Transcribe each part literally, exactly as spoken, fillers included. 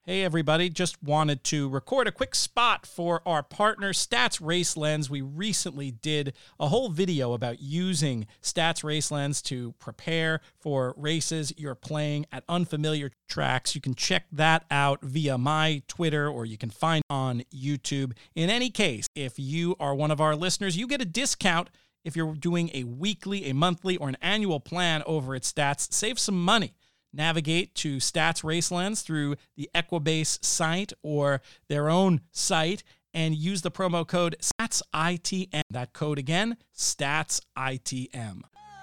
Hey everybody, just wanted to record a quick spot for our partner Stats Race Lens. We recently did a whole video about using Stats Race Lens to prepare for races you're playing at unfamiliar tracks. You can check that out via my Twitter or you can find it on YouTube. In any case, if you are one of our listeners, you get a discount if you're doing a weekly, a monthly, or an annual plan over at Stats. Save some money. Navigate to Stats Race Lens through the Equibase site or their own site and use the promo code STATSITM. That code again, STATSITM.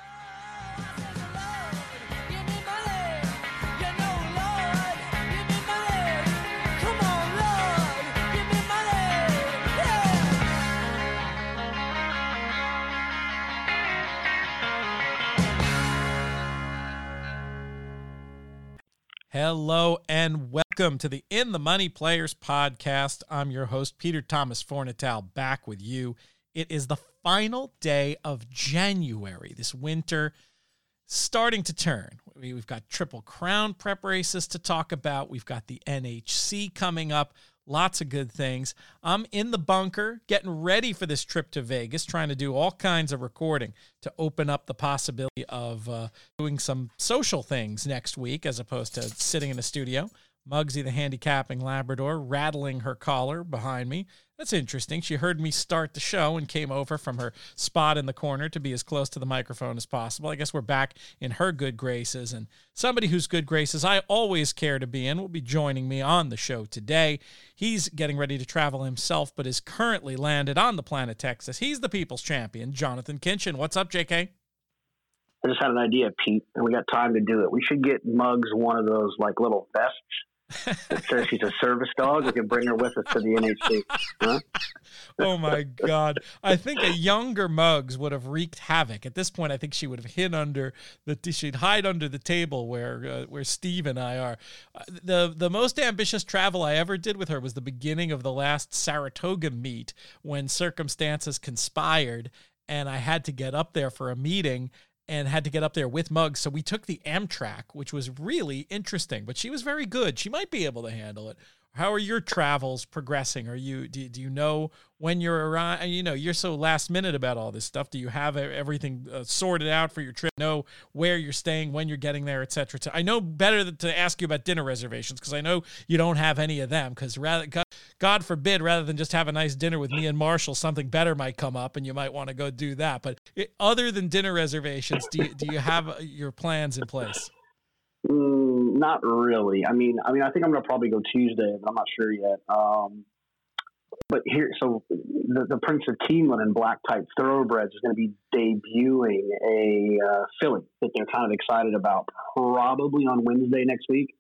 Hello and welcome to the In the Money Players podcast. I'm your host, Peter Thomas Fornatale, back with you. It is the final day of January. This winter starting to turn. We've got Triple Crown prep races to talk about. We've got the N H C coming up. Lots of good things. I'm in the bunker, getting ready for this trip to Vegas, trying to do all kinds of recording to open up the possibility of uh, doing some social things next week as opposed to sitting in a studio. Muggsy, the handicapping Labrador, rattling her collar behind me. That's interesting. She heard me start the show and came over from her spot in the corner to be as close to the microphone as possible. I guess we're back in her good graces, and somebody whose good graces I always care to be in will be joining me on the show today. He's getting ready to travel himself, but is currently landed on the planet Texas. He's the people's champion, Jonathan Kinchin. What's up, J K? I just had an idea, Pete, and we got time to do it. We should get Muggs one of those like little vests that says she's a service dog. We can bring her with us to the N H C. Huh? Oh my God. I think a younger Muggs would have wreaked havoc. At this point, I think she would have hid under the, she'd hide under the table where, uh, where Steve and I are. Uh, the, the most ambitious travel I ever did with her was the beginning of the last Saratoga meet when circumstances conspired and I had to get up there for a meeting and had to get up there with Muggs. So we took the Amtrak, which was really interesting, but she was very good. She might be able to handle it. How are your travels progressing? Are you, do, do you know when you're around? You know, you're so last minute about all this stuff. Do you have everything uh, sorted out for your trip? Know where you're staying, when you're getting there, et cetera. I know better to ask you about dinner reservations because I know you don't have any of them because rather, God, God forbid, rather than just have a nice dinner with me and Marshall, something better might come up and you might want to go do that. But it, other than dinner reservations, do you, do you have your plans in place? Mm, not really. I mean, I mean, I think I'm going to probably go Tuesday, but I'm not sure yet. Um, but here, so the, the Prince of Keeneland and Black Type Thoroughbreds is going to be debuting a uh, filly that they're kind of excited about, probably on Wednesday next week.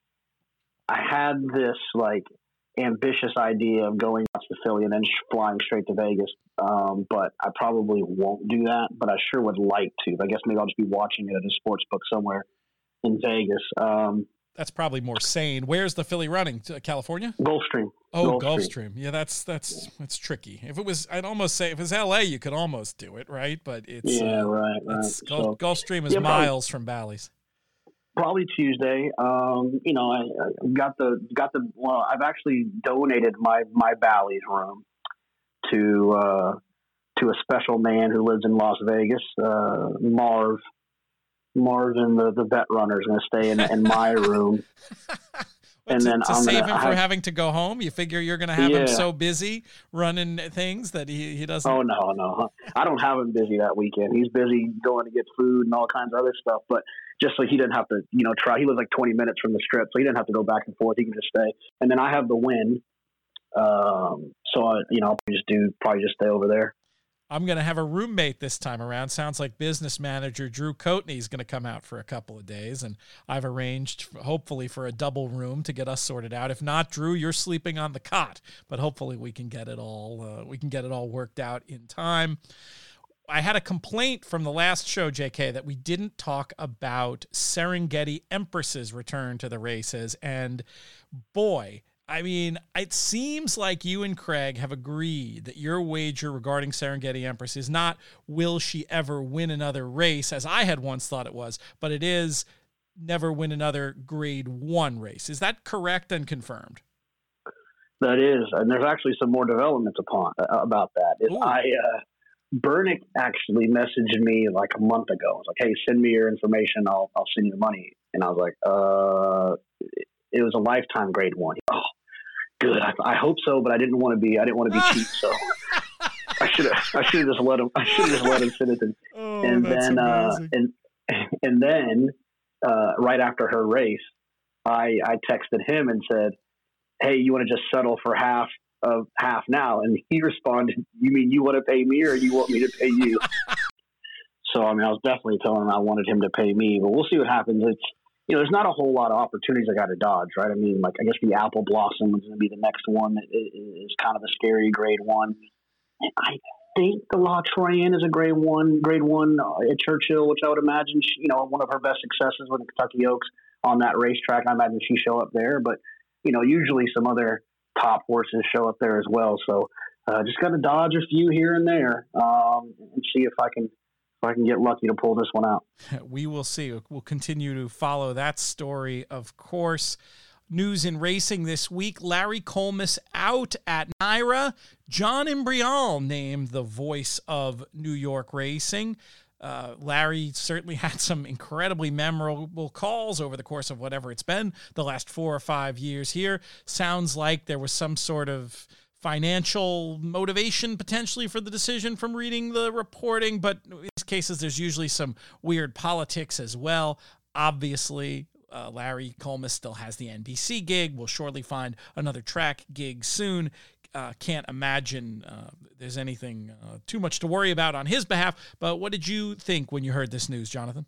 I had this like ambitious idea of going out to the filly and then sh- flying straight to Vegas, um, but I probably won't do that. But I sure would like to. I guess maybe I'll just be watching it at a sports book somewhere in Vegas. Um, that's probably more sane. Where's the filly running? To California? Gulfstream. Oh, Gulfstream. Gulfstream. Yeah, that's that's that's tricky. If it was, I'd almost say if it was L A, you could almost do it, right? But it's yeah, uh, right, right. It's, Gulf, so, Gulfstream is yeah, miles from Bally's. Probably Tuesday. Um, you know, I, I got the got the. Well, I've actually donated my my Bally's room to uh, to a special man who lives in Las Vegas, uh, Marv. Marvin, the, the vet runner, is going to stay in, in my room. and to, then to I'm save gonna, him for have, having to go home, you figure you're going to have yeah. him so busy running things that he, he doesn't. Oh, no, no. I don't have him busy that weekend. He's busy going to get food and all kinds of other stuff. But just so he didn't have to, you know, try. He lives like twenty minutes from the strip, so he didn't have to go back and forth. He can just stay. And then I have the win. Um, so, I, you know, I'll just do, probably just stay over there. I'm going to have a roommate this time around. Sounds like business manager Drew Coatney is going to come out for a couple of days, and I've arranged, hopefully, for a double room to get us sorted out. If not, Drew, you're sleeping on the cot, but hopefully we can get it all uh, we can get it all worked out in time. I had a complaint from the last show, J K, that we didn't talk about Serengeti Empress's return to the races, and boy, I mean, it seems like you and Craig have agreed that your wager regarding Serengeti Empress is not will she ever win another race, as I had once thought it was, but it is never win another grade one race. Is that correct and confirmed? That is, and there's actually some more developments upon uh, about that. It, I uh, Bernick actually messaged me like a month ago. I was like, "Hey, send me your information. I'll I'll send you the money." And I was like, "Uh, it was a lifetime grade one." Oh, good. I, I hope so, but I didn't want to be. I didn't want to be cheap, so I should have. I should have just let him. I should have just let him send it. To, oh, and that's then uh, amazing. and and then uh, right after her race, I I texted him and said, "Hey, you want to just settle for half of half now?" And he responded, "You mean you want to pay me or you want me to pay you?" So, I mean, I was definitely telling him I wanted him to pay me, but we'll see what happens. It's, you know, there's not a whole lot of opportunities I got to dodge, right? I mean, like, I guess the Apple Blossom is going to be the next one that is kind of a scary grade one. And I think the La Troyenne is a grade one, grade one at Churchill, which I would imagine, she, you know, one of her best successes with the Kentucky Oaks on that racetrack. I imagine she show up there, but you know, usually some other top horses show up there as well. So uh, just got to dodge a few here and there um, and see if I can if I can get lucky to pull this one out. We will see. We'll continue to follow that story, of course. News in racing this week: Larry Collmus out at NYRA. John Imbrial named the voice of New York racing. Uh, Larry certainly had some incredibly memorable calls over the course of whatever it's been, the last four or five years here. Sounds like there was some sort of financial motivation potentially for the decision from reading the reporting, but in these cases, there's usually some weird politics as well. Obviously, uh, Larry Collmus still has the N B C gig. We'll shortly find another track gig soon. Uh, can't imagine uh, there's anything uh, too much to worry about on his behalf. But what did you think when you heard this news, Jonathan?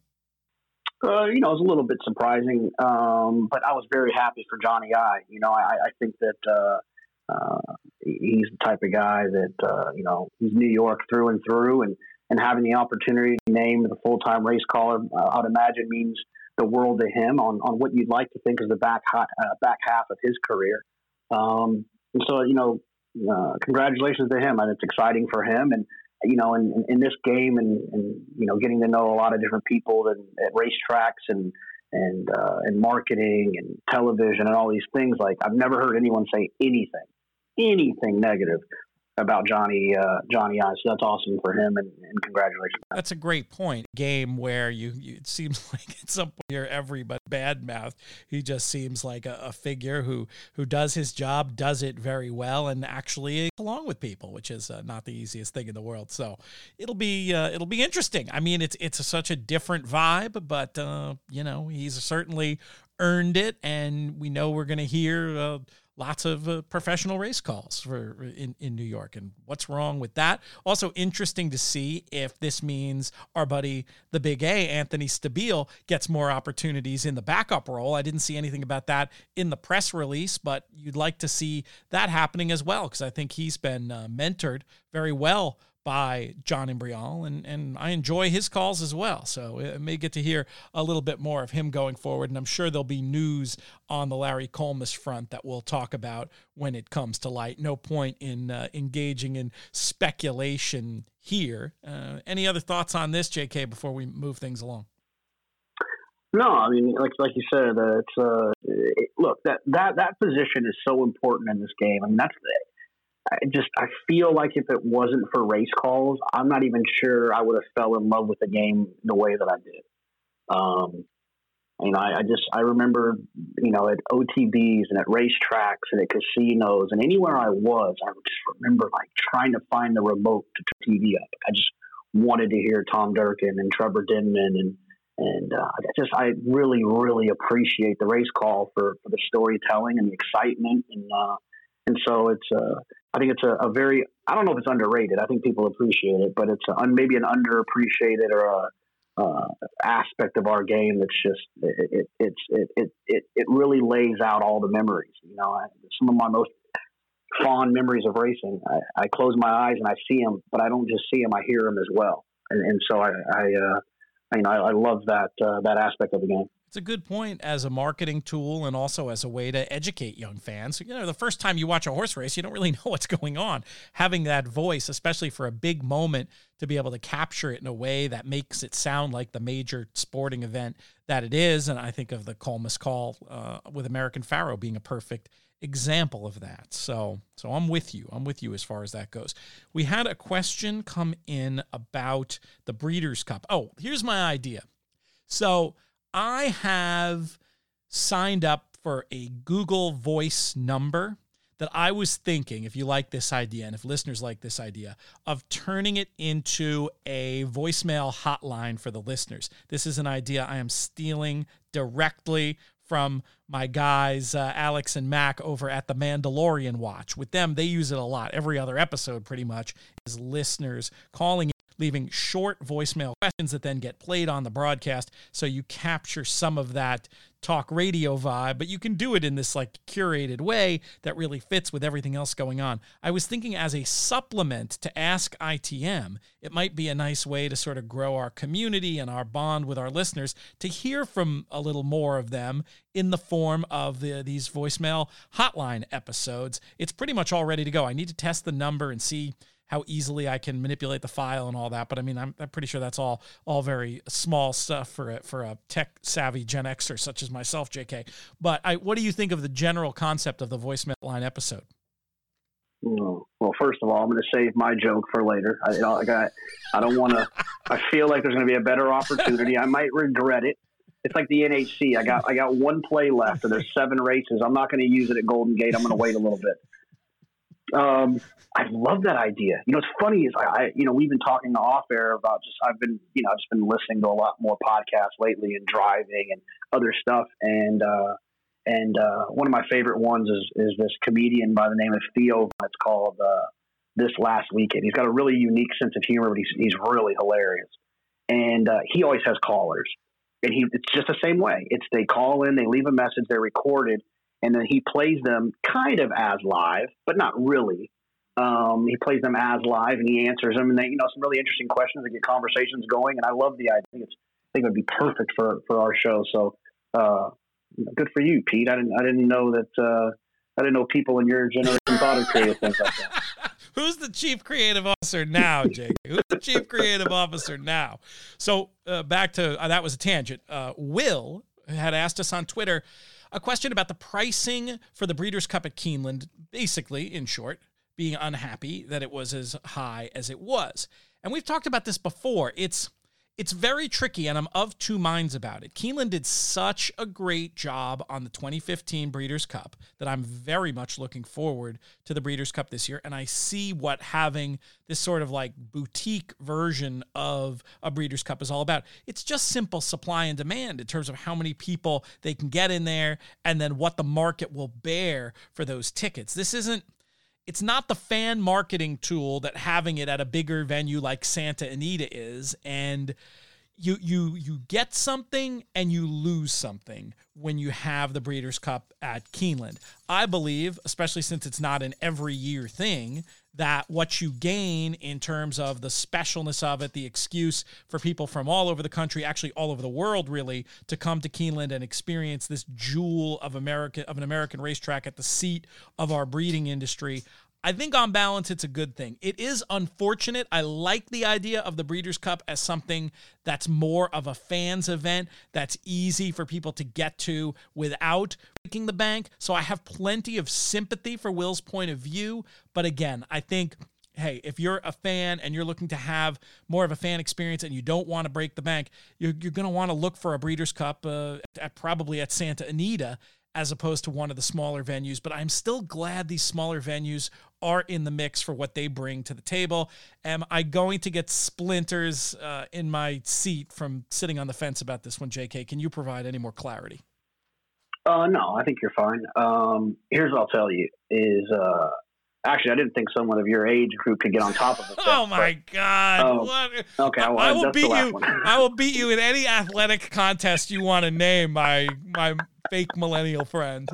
Uh, you know, it was a little bit surprising, um, but I was very happy for Johnny I. You know, I, I think that uh, uh, he's the type of guy that, uh, you know, he's New York through and through, and, and having the opportunity to name the full-time race caller, uh, I'd imagine means the world to him on, on what you'd like to think is the back, uh, back half of his career. Um, and so, you know, Uh, congratulations to him. And it's exciting for him. And, you know, in, in this game and, and, you know, getting to know a lot of different people and, at racetracks and, and, uh, and marketing and television and all these things, like I've never heard anyone say anything, anything negative about Johnny, uh, Johnny I. So that's awesome for him, and, and congratulations. That's a great point. Game where you, you it seems like at some point you're everybody bad mouth. He just seems like a, a figure who who does his job, does it very well, and actually along with people, which is uh, not the easiest thing in the world. So it'll be uh, it'll be interesting. I mean, it's it's a, such a different vibe, but uh, you know, he's certainly earned it, and we know we're going to hear Uh, lots of uh, professional race calls for in, in New York. And what's wrong with that? Also interesting to see if this means our buddy, the Big A, Anthony Stabile, gets more opportunities in the backup role. I didn't see anything about that in the press release, but you'd like to see that happening as well, because I think he's been uh, mentored very well by John Imbrial, and, and I enjoy his calls as well. So I may get to hear a little bit more of him going forward, and I'm sure there'll be news on the Larry Collmus front that we'll talk about when it comes to light. No point in uh, engaging in speculation here. Uh, any other thoughts on this, J K, before we move things along? No, I mean, like like you said, uh, it's uh, it, look that that that position is so important in this game. I mean, that's the I just I feel like if it wasn't for race calls, I'm not even sure I would have fell in love with the game the way that I did. Um, you know, I, I just I remember, you know, at O T Bs and at racetracks and at casinos and anywhere I was, I just remember like trying to find the remote to turn T V up. I just wanted to hear Tom Durkin and Trevor Denman, and and uh, I just I really really appreciate the race call for, for the storytelling and the excitement, and uh, and so it's uh, I think it's a, a very, I don't know if it's underrated. I think people appreciate it, but it's a, maybe an underappreciated or a, uh, aspect of our game that's just, it, it, it's, it, it, it, it really lays out all the memories. You know, I, some of my most fond memories of racing, I, I close my eyes and I see them, but I don't just see them, I hear them as well. And, and so I, I, uh, I, you know, I, I love that, uh, that aspect of the game. It's a good point as a marketing tool and also as a way to educate young fans. You know, the first time you watch a horse race, you don't really know what's going on. Having that voice, especially for a big moment, to be able to capture it in a way that makes it sound like the major sporting event that it is. And I think of the Colmus Call uh, with American Pharoah being a perfect example of that. So, so I'm with you. I'm with you as far as that goes. We had a question come in about the Breeders' Cup. Oh, here's my idea. So I have signed up for a Google Voice number that I was thinking, if you like this idea and if listeners like this idea, of turning it into a voicemail hotline for the listeners. This is an idea I am stealing directly from my guys, uh, Alex and Mac, over at the Mandalorian Watch. With them, they use it a lot. Every other episode, pretty much, is listeners calling in, leaving short voicemail questions that then get played on the broadcast, so you capture some of that talk radio vibe, but you can do it in this like curated way that really fits with everything else going on. I was thinking as a supplement to Ask I T M, it might be a nice way to sort of grow our community and our bond with our listeners, to hear from a little more of them in the form of the, these voicemail hotline episodes. It's pretty much all ready to go. I need to test the number and see how easily I can manipulate the file and all that. But I mean, I'm, I'm pretty sure that's all all very small stuff for a, for a tech savvy Gen Xer such as myself, J K. But I, what do you think of the general concept of the voicemail line episode? Well, first of all, I'm going to save my joke for later. I, you know, like I, I don't want to. I feel like there's going to be a better opportunity. I might regret it. It's like the N H C. I got I got one play left, and there's seven races. I'm not going to use it at Golden Gate. I'm going to wait a little bit. Um, I love that idea. You know, what's funny is I, I, you know, we've been talking off air about just, I've been, you know, I've just been listening to a lot more podcasts lately and driving and other stuff. And, uh, and, uh, one of my favorite ones is, is this comedian by the name of Theo. It's called, uh, This Last Weekend. He's got a really unique sense of humor, but he's, he's really hilarious. And, uh, he always has callers, and he, it's just the same way. It's, they call in, they leave a message, they're recorded, and then he plays them kind of as live, but not really. Um, he plays them as live, and he answers them, and they, you know, some really interesting questions to get conversations going. And I love the idea. I think, it's, I think it would be perfect for, for our show. So, uh, good for you, Pete. I didn't, I didn't know that, uh, I didn't know people in your generation thought of creative things like that. Who's the chief creative officer now, Jake? Who's the chief creative officer now? So, uh, back to, uh, that was a tangent. Uh, Will had asked us on Twitter a question about the pricing for the Breeders' Cup at Keeneland, basically, in short, being unhappy that it was as high as it was. And we've talked about this before. It's it's very tricky, and I'm of two minds about it. Keeneland did such a great job on the twenty fifteen Breeders' Cup that I'm very much looking forward to the Breeders' Cup this year, and I see what having this sort of like boutique version of a Breeders' Cup is all about. It's just simple supply and demand in terms of how many people they can get in there and then what the market will bear for those tickets. This isn't It's not the fan marketing tool that having it at a bigger venue like Santa Anita is, and you you you get something and you lose something when you have the Breeders' Cup at Keeneland. I believe, especially since it's not an every year thing, that what you gain in terms of the specialness of it, the excuse for people from all over the country, actually all over the world really, to come to Keeneland and experience this jewel of America, of an American racetrack at the seat of our breeding industry, I think on balance, it's a good thing. It is unfortunate. I like the idea of the Breeders' Cup as something that's more of a fans event, that's easy for people to get to without breaking the bank. So I have plenty of sympathy for Will's point of view. But again, I think, hey, if you're a fan and you're looking to have more of a fan experience and you don't want to break the bank, you're, you're going to want to look for a Breeders' Cup uh, at, probably at Santa Anita, as opposed to one of the smaller venues. But I'm still glad these smaller venues are in the mix for what they bring to the table. Am I going to get splinters uh, in my seat from sitting on the fence about this one, J K? Can you provide any more clarity? Uh, no, I think you're fine. Um, here's what I'll tell you is, uh, actually, I didn't think someone of your age group could get on top of it. Oh my but, God! Um, what? Okay, well, I will that's beat the last you. one. I will beat you in any athletic contest you want to name, my my fake millennial friend.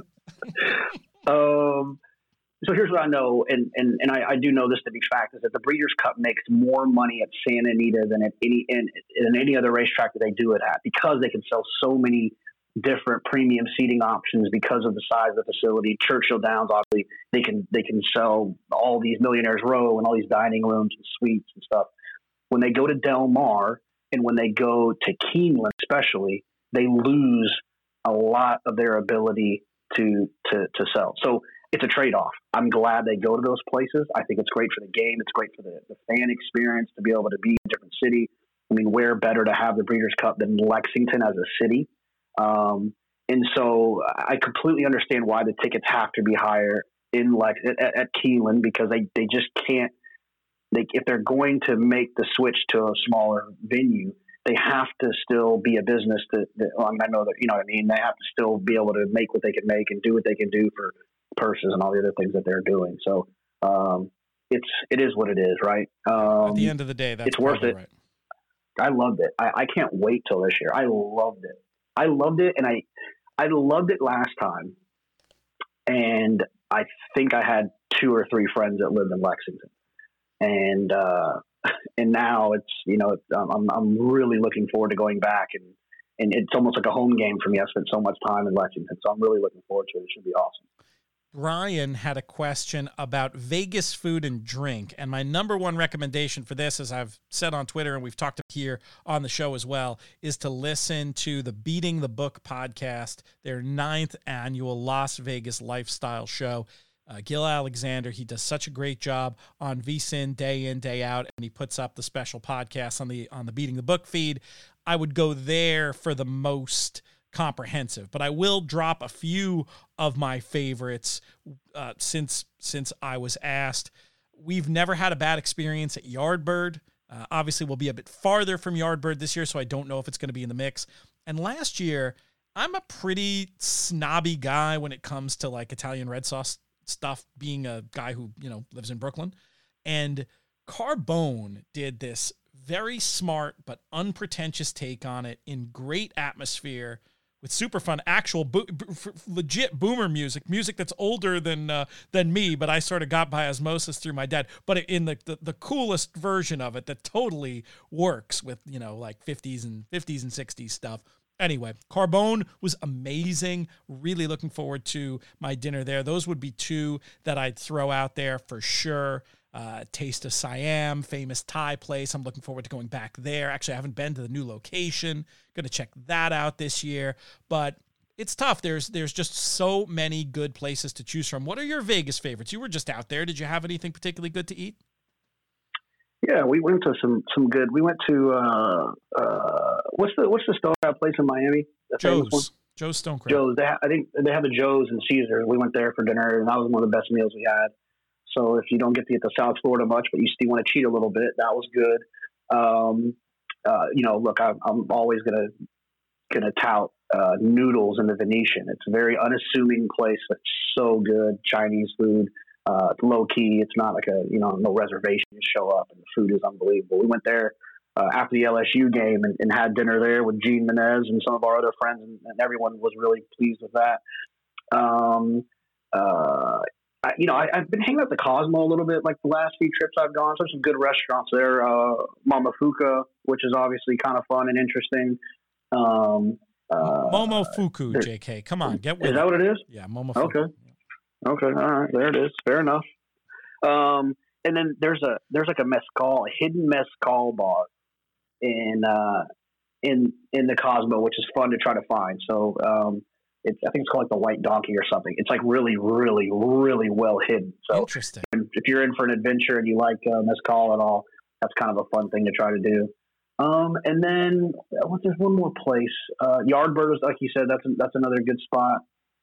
um. So here's what I know, and and, and I, I do know this to be fact, is that the Breeders' Cup makes more money at Santa Anita than at any in, in any other racetrack that they do it at, because they can sell so many different premium seating options because of the size of the facility. Churchill Downs, obviously, they can they can sell all these Millionaires Row and all these dining rooms and suites and stuff. When they go to Del Mar and when they go to Keeneland, especially, they lose a lot of their ability to to to sell. So it's a trade-off. I'm glad they go to those places. I think it's great for the game. It's great for the, the fan experience to be able to be in a different city. I mean, where better to have the Breeders' Cup than Lexington as a city? Um, and so I completely understand why the tickets have to be higher in Lex at, at Keeneland, because they, they just can't. They, if they're going to make the switch to a smaller venue, they have to still be a business that, that well, I mean, I know that, you know what I mean? They have to still be able to make what they can make and do what they can do for purses and all the other things that they're doing. So, um, it's, it is what it is, right? Um, At the end of the day, that's it's worth it. Right. I loved it. I, I can't wait till this year. I loved it. I loved it. And I, I loved it last time. And I think I had two or three friends that lived in Lexington. And, uh, and now it's, you know, I'm, I'm really looking forward to going back, and, and it's almost like a home game for me. I spent so much time in Lexington, so I'm really looking forward to it. It should be awesome. Brian had a question about Vegas food and drink. And my number one recommendation for this, as I've said on Twitter and we've talked here on the show as well, is to listen to the Beating the Book podcast, their ninth annual Las Vegas lifestyle show. Uh, Gil Alexander, he does such a great job on V S I N day in, day out, and he puts up the special podcasts on the on the Beating the Book feed. I would go there for the most comprehensive, but I will drop a few of my favorites uh, since since I was asked. We've never had a bad experience at Yardbird. Uh, obviously, we'll be a bit farther from Yardbird this year, so I don't know if it's going to be in the mix. And last year, I'm a pretty snobby guy when it comes to like Italian red sauce stuff, being a guy who, you know, lives in Brooklyn. And Carbone did this very smart but unpretentious take on it in great atmosphere with super fun, actual bo- b- legit boomer music, music that's older than uh, than me, but I sort of got by osmosis through my dad. But in the, the the coolest version of it that totally works with, you know, like fifties and fifties and sixties stuff. Anyway, Carbone was amazing. Really looking forward to my dinner there. Those would be two that I'd throw out there for sure. Uh, Taste of Siam, famous Thai place. I'm looking forward to going back there. Actually, I haven't been to the new location. Going to check that out this year. But it's tough. There's there's just so many good places to choose from. What are your Vegas favorites? You were just out there. Did you have anything particularly good to eat? Yeah, we went to some some good. We went to uh, uh, what's the what's the stone crab place in Miami? The Joe's. Joe's Stone Crab. Joe's. They ha- I think they have the Joe's and Caesar. We went there for dinner, and that was one of the best meals we had. So if you don't get to get to South Florida much, but you still want to cheat a little bit, that was good. Um, uh, you know, look, I'm, I'm always gonna gonna tout uh, Noodles in the Venetian. It's a very unassuming place, but so good. Chinese food. Uh, it's low key. It's not like a, you know, no reservation. You show up and the food is unbelievable. We went there uh, after the L S U game and, and had dinner there with Gene Menez and some of our other friends, and, and everyone was really pleased with that. Um, uh, I, you know, I, I've been hanging out at the Cosmo a little bit, like the last few trips I've gone. So there's some good restaurants there. Uh, Momofuku, which is obviously kind of fun and interesting. Um, uh, Momofuku, J K. Come on, get with Is it. that what it is? Yeah, Momofuku. Okay. Okay, all right, there it is. Fair enough. Um, and then there's a there's like a mezcal, a hidden mezcal bar in uh, in in the Cosmo, which is fun to try to find. So um, it's I think it's called like the White Donkey or something. It's like really, really, really well hidden. So interesting. If you're in for an adventure and you like uh, mezcal and all, that's kind of a fun thing to try to do. Um, and then well, there's one more place. Uh, Yardbird, like you said, that's that's another good spot.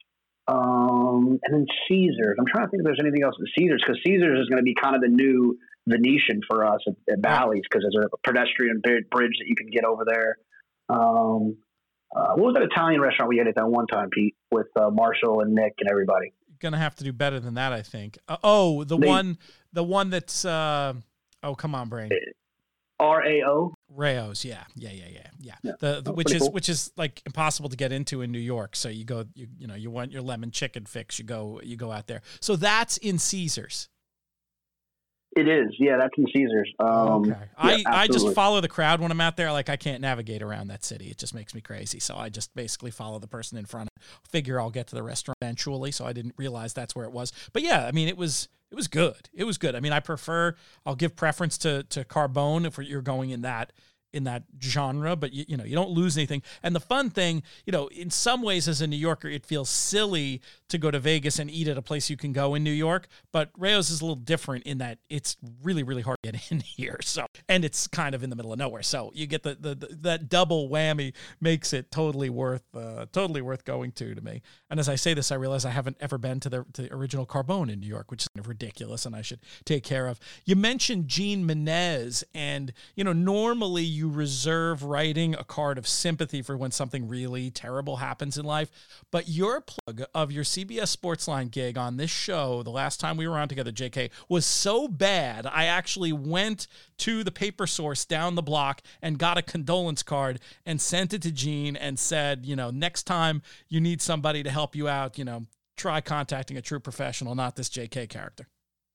Um, and then Caesars. I'm trying to think if there's anything else at Caesars, because Caesars is going to be kind of the new Venetian for us at, at Bally's, because there's a pedestrian bridge that you can get over there. Um, uh, what was that Italian restaurant we had at that one time, Pete, with uh, Marshall and Nick and everybody? You're gonna have to do better than that, I think. Uh, oh, the they, one, the one that's. Uh, oh, come on, brain. R A O Rao's, yeah, yeah, yeah, yeah, yeah. yeah. The, the which is cool. which is like impossible to get into in New York. So you go, you you know, you want your lemon chicken fix, you go you go out there. So that's in Caesars. It is, yeah. That's in Caesars. Um, okay, I, yeah, I just follow the crowd when I'm out there. Like I can't navigate around that city; it just makes me crazy. So I just basically follow the person in front. Figure I'll get to the restaurant eventually. So I didn't realize that's where it was. But yeah, I mean, it was it was good. It was good. I mean, I prefer. I'll give preference to to Carbone if you're going in that. in that genre, but you, you know, you don't lose anything. And the fun thing, you know, in some ways as a New Yorker, it feels silly to go to Vegas and eat at a place you can go in New York, but Rao's is a little different in that it's really, really hard to get in here. So, and it's kind of in the middle of nowhere. So you get the, the, the that double whammy makes it totally worth, uh, totally worth going to, to me. And as I say this, I realize I haven't ever been to the, to the original Carbone in New York, which is kind of ridiculous and I should take care of. You mentioned Jean Menez, and, you know, normally you reserve writing a card of sympathy for when something really terrible happens in life, but your plug of your C B S Sportsline gig on this show the last time we were on together, J K, was so bad I actually went to the paper source down the block and got a condolence card and sent it to Jean and said, you know, next time you need somebody to help you out, you know, try contacting a true professional, not this J K character.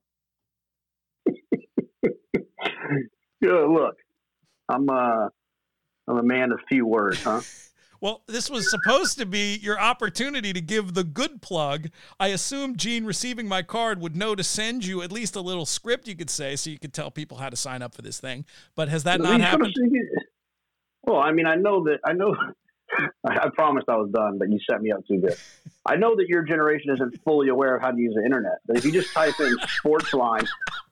Yeah, look, I'm uh, I'm a man of few words, huh? Well, this was supposed to be your opportunity to give the good plug. I assume Gene, receiving my card, would know to send you at least a little script you could say so you could tell people how to sign up for this thing. But has that not happened? Well, I mean, I know that I know. I promised I was done, but you set me up too good. I know that your generation isn't fully aware of how to use the internet, but if you just type in Sportsline,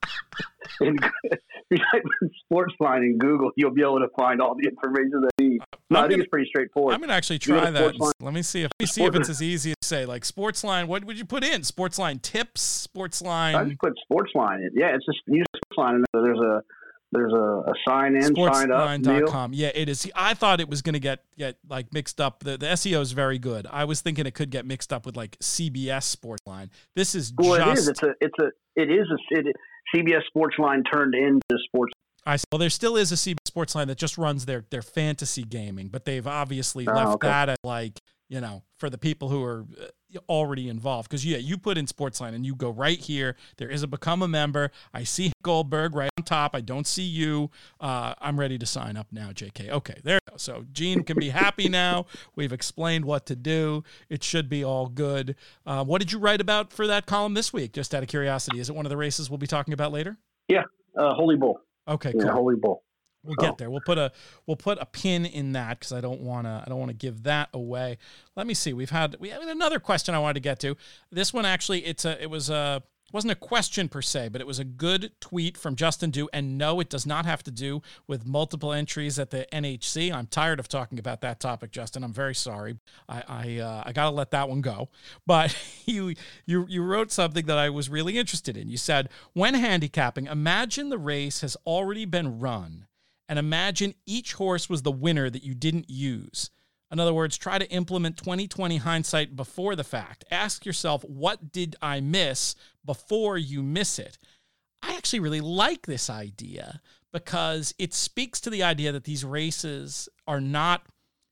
in, if you type in Sportsline in Google, you'll be able to find all the information that you need. No, I'm I think gonna, it's pretty straightforward. I'm going to actually try that. Let me see if let me see if it's as easy as say like Sportsline. What would you put in? Sportsline tips, Sportsline. I just put Sportsline. Yeah, it's just use Sportsline, and there's a There's a, a sign in, sign up. Sportsline dot com. Yeah, it is. I thought it was going to get get like mixed up. The, the S E O is very good. I was thinking it could get mixed up with like C B S Sportsline. This is well, just. It is. It's a. It's a. It is a. It, C B S Sportsline turned into Sports. I well, there still is a C B S Sportsline that just runs their their fantasy gaming, but they've obviously oh, left okay. that at like you know for the people who are already involved. Because yeah, you put in Sportsline and you go right here. There is a become a member. I see Goldberg right on top. I don't see you. Uh, I'm ready to sign up now, J K. Okay, there you go. So Gene can be happy now. We've explained what to do. It should be all good. Uh, what did you write about for that column this week? Just out of curiosity, is it one of the races we'll be talking about later? Yeah, uh, Holy Bull. Okay, yeah, cool. Holy Bull. We'll get there. We'll put a we'll put a pin in that because I don't want to I don't want to give that away. Let me see. We've had we had another question I wanted to get to. This one actually it's a it was a wasn't a question per se, but it was a good tweet from Justin Dew. And no, it does not have to do with multiple entries at the N H C. I'm tired of talking about that topic, Justin. I'm very sorry. I I, uh, I got to let that one go. But you you you wrote something that I was really interested in. You said, when handicapping, imagine the race has already been run, and imagine each horse was the winner that you didn't use. In other words, try to implement twenty twenty hindsight before the fact. Ask yourself, what did I miss before you miss it? I actually really like this idea because it speaks to the idea that these races are not,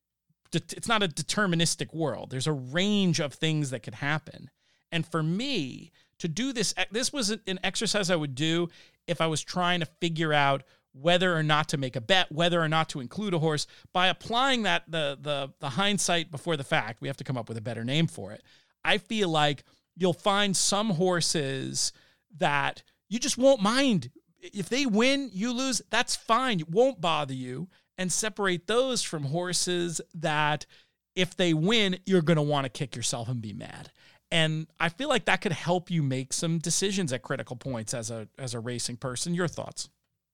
it's not a deterministic world. There's a range of things that could happen. And for me, to do this, this was an exercise I would do if I was trying to figure out whether or not to make a bet, whether or not to include a horse. By applying that, the the the hindsight before the fact, we have to come up with a better name for it. I feel like you'll find some horses that you just won't mind. If they win, you lose, that's fine. It won't bother you. And separate those from horses that if they win, you're going to want to kick yourself and be mad. And I feel like that could help you make some decisions at critical points as a as a racing person. Your thoughts?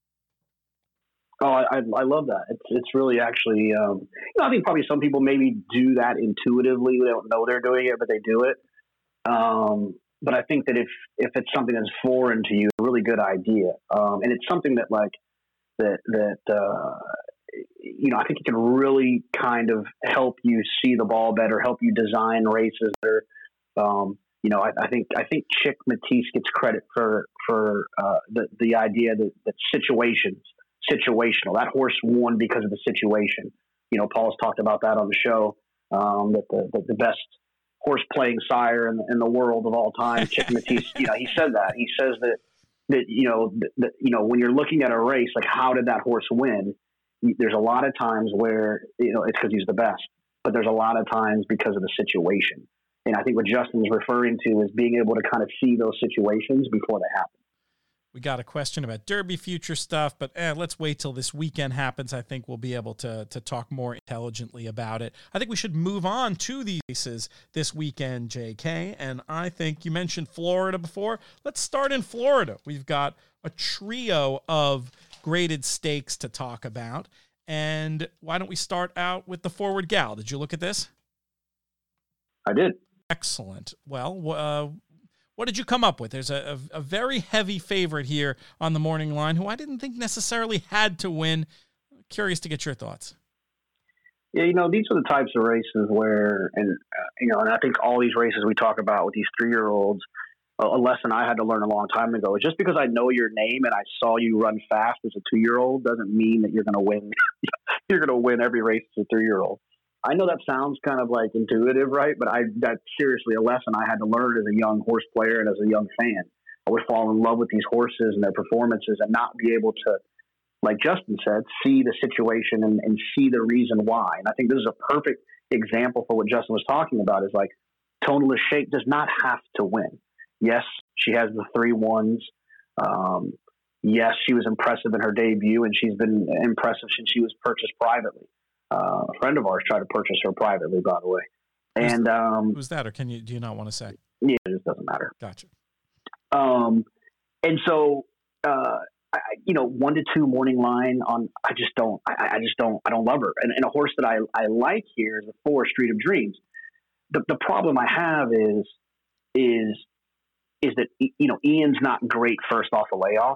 Oh, I, I love that. It's it's really actually, um, you know, I think probably some people maybe do that intuitively. They don't know they're doing it, but they do it. Um, but I think that if, if it's something that's foreign to you, a really good idea. Um, and it's something that like, that, that, uh, you know, I think it can really kind of help you see the ball better, help you design races better. Um, you know, I, I think, I think Chick Matisse gets credit for, for, uh, the, the idea that, that situations, situational. That horse won because of the situation. You know, Paul's talked about that on the show. Um, that the, the the best horse playing sire in the, in the world of all time, Chick Matisse. You know, he said that. He says that that, you know, that, you know, when you're looking at a race, like how did that horse win? There's a lot of times where, you know, it's because he's the best, but there's a lot of times because of the situation. And I think what Justin's referring to is being able to kind of see those situations before they happen. We got a question about Derby future stuff, but eh, let's wait till this weekend happens. I think we'll be able to to talk more intelligently about it. I think we should move on to the races this weekend, J K. And I think you mentioned Florida before. Let's start in Florida. We've got a trio of graded stakes to talk about. And why don't we start out with the Forward Gal? Did you look at this? I did. Excellent. Well, uh, what did you come up with? There's a, a, a very heavy favorite here on the morning line who I didn't think necessarily had to win. Curious to get your thoughts. Yeah, you know, these are the types of races where, and uh, you know, and I think all these races we talk about with these three-year-olds, a, a lesson I had to learn a long time ago is just because I know your name and I saw you run fast as a two-year-old doesn't mean that you're going to win. You're going to win every race as a three-year-old. I know that sounds kind of like intuitive, right? But I that's seriously a lesson I had to learn as a young horse player and as a young fan. I would fall in love with these horses and their performances and not be able to, like Justin said, see the situation and, and see the reason why. And I think this is a perfect example for what Justin was talking about is like Tonalist Shape does not have to win. Yes, she has the three ones. Um, yes, she was impressive in her debut and she's been impressive since she was purchased privately. Uh, a friend of ours tried to purchase her privately, by the way. And um, who's that, or can you do you not want to say? Yeah, it just doesn't matter. Gotcha. Um, and so, uh, I, you know, one to two morning line on. I just don't. I, I just don't. I don't love her. And, and a horse that I, I like here is the four Street of Dreams. The the problem I have is is is that you know Ian's not great first off a layoff.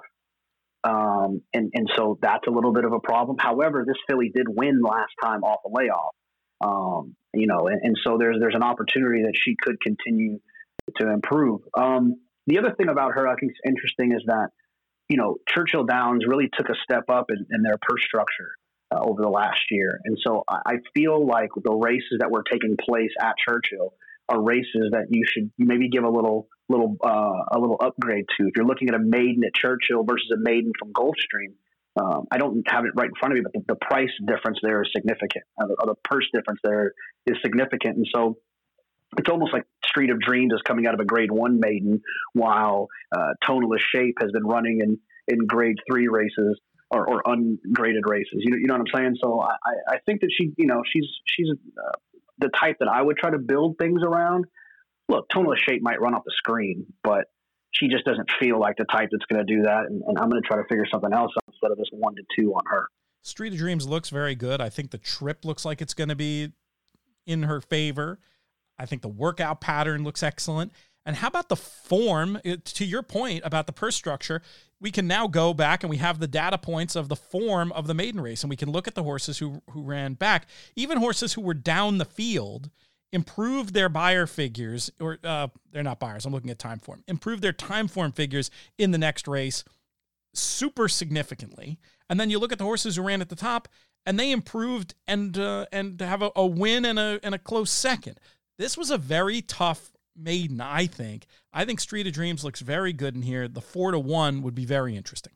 Um, and, and so that's a little bit of a problem. However, this filly did win last time off a layoff. Um, you know, and, and so there's, there's an opportunity that she could continue to improve. Um, the other thing about her I think is interesting is that, you know, Churchill Downs really took a step up in, in their purse structure uh, over the last year. And so I, I feel like the races that were taking place at Churchill are races that you should maybe give a little little uh, a little upgrade to. If you're looking at a maiden at Churchill versus a maiden from Gulfstream, um, I don't have it right in front of me, but the, the price difference there is significant. Uh, the, the purse difference there is significant, and so it's almost like Street of Dreams is coming out of a Grade One maiden, while uh, Tonalist Shape has been running in, in Grade Three races or, or ungraded races. You know, you know what I'm saying? So I, I think that she, you know, she's she's uh, the type that I would try to build things around. Look, Tonalist Shape might run off the screen, but she just doesn't feel like the type that's going to do that. And, and I'm going to try to figure something else out instead of this one to two on her. Street of Dreams looks very good. I think the trip looks like it's going to be in her favor. I think the workout pattern looks excellent. And how about the form? It, to your point about the purse structure, we can now go back and we have the data points of the form of the maiden race, and we can look at the horses who who ran back. Even horses who were down the field improved their buyer figures, or uh, they're not buyers. I'm looking at time form. Improved their time form figures in the next race super significantly. And then you look at the horses who ran at the top, and they improved and uh, and have a, a win and a and a close second. This was a very tough maiden, I think. I think Street of Dreams looks very good in here. The four to one would be very interesting.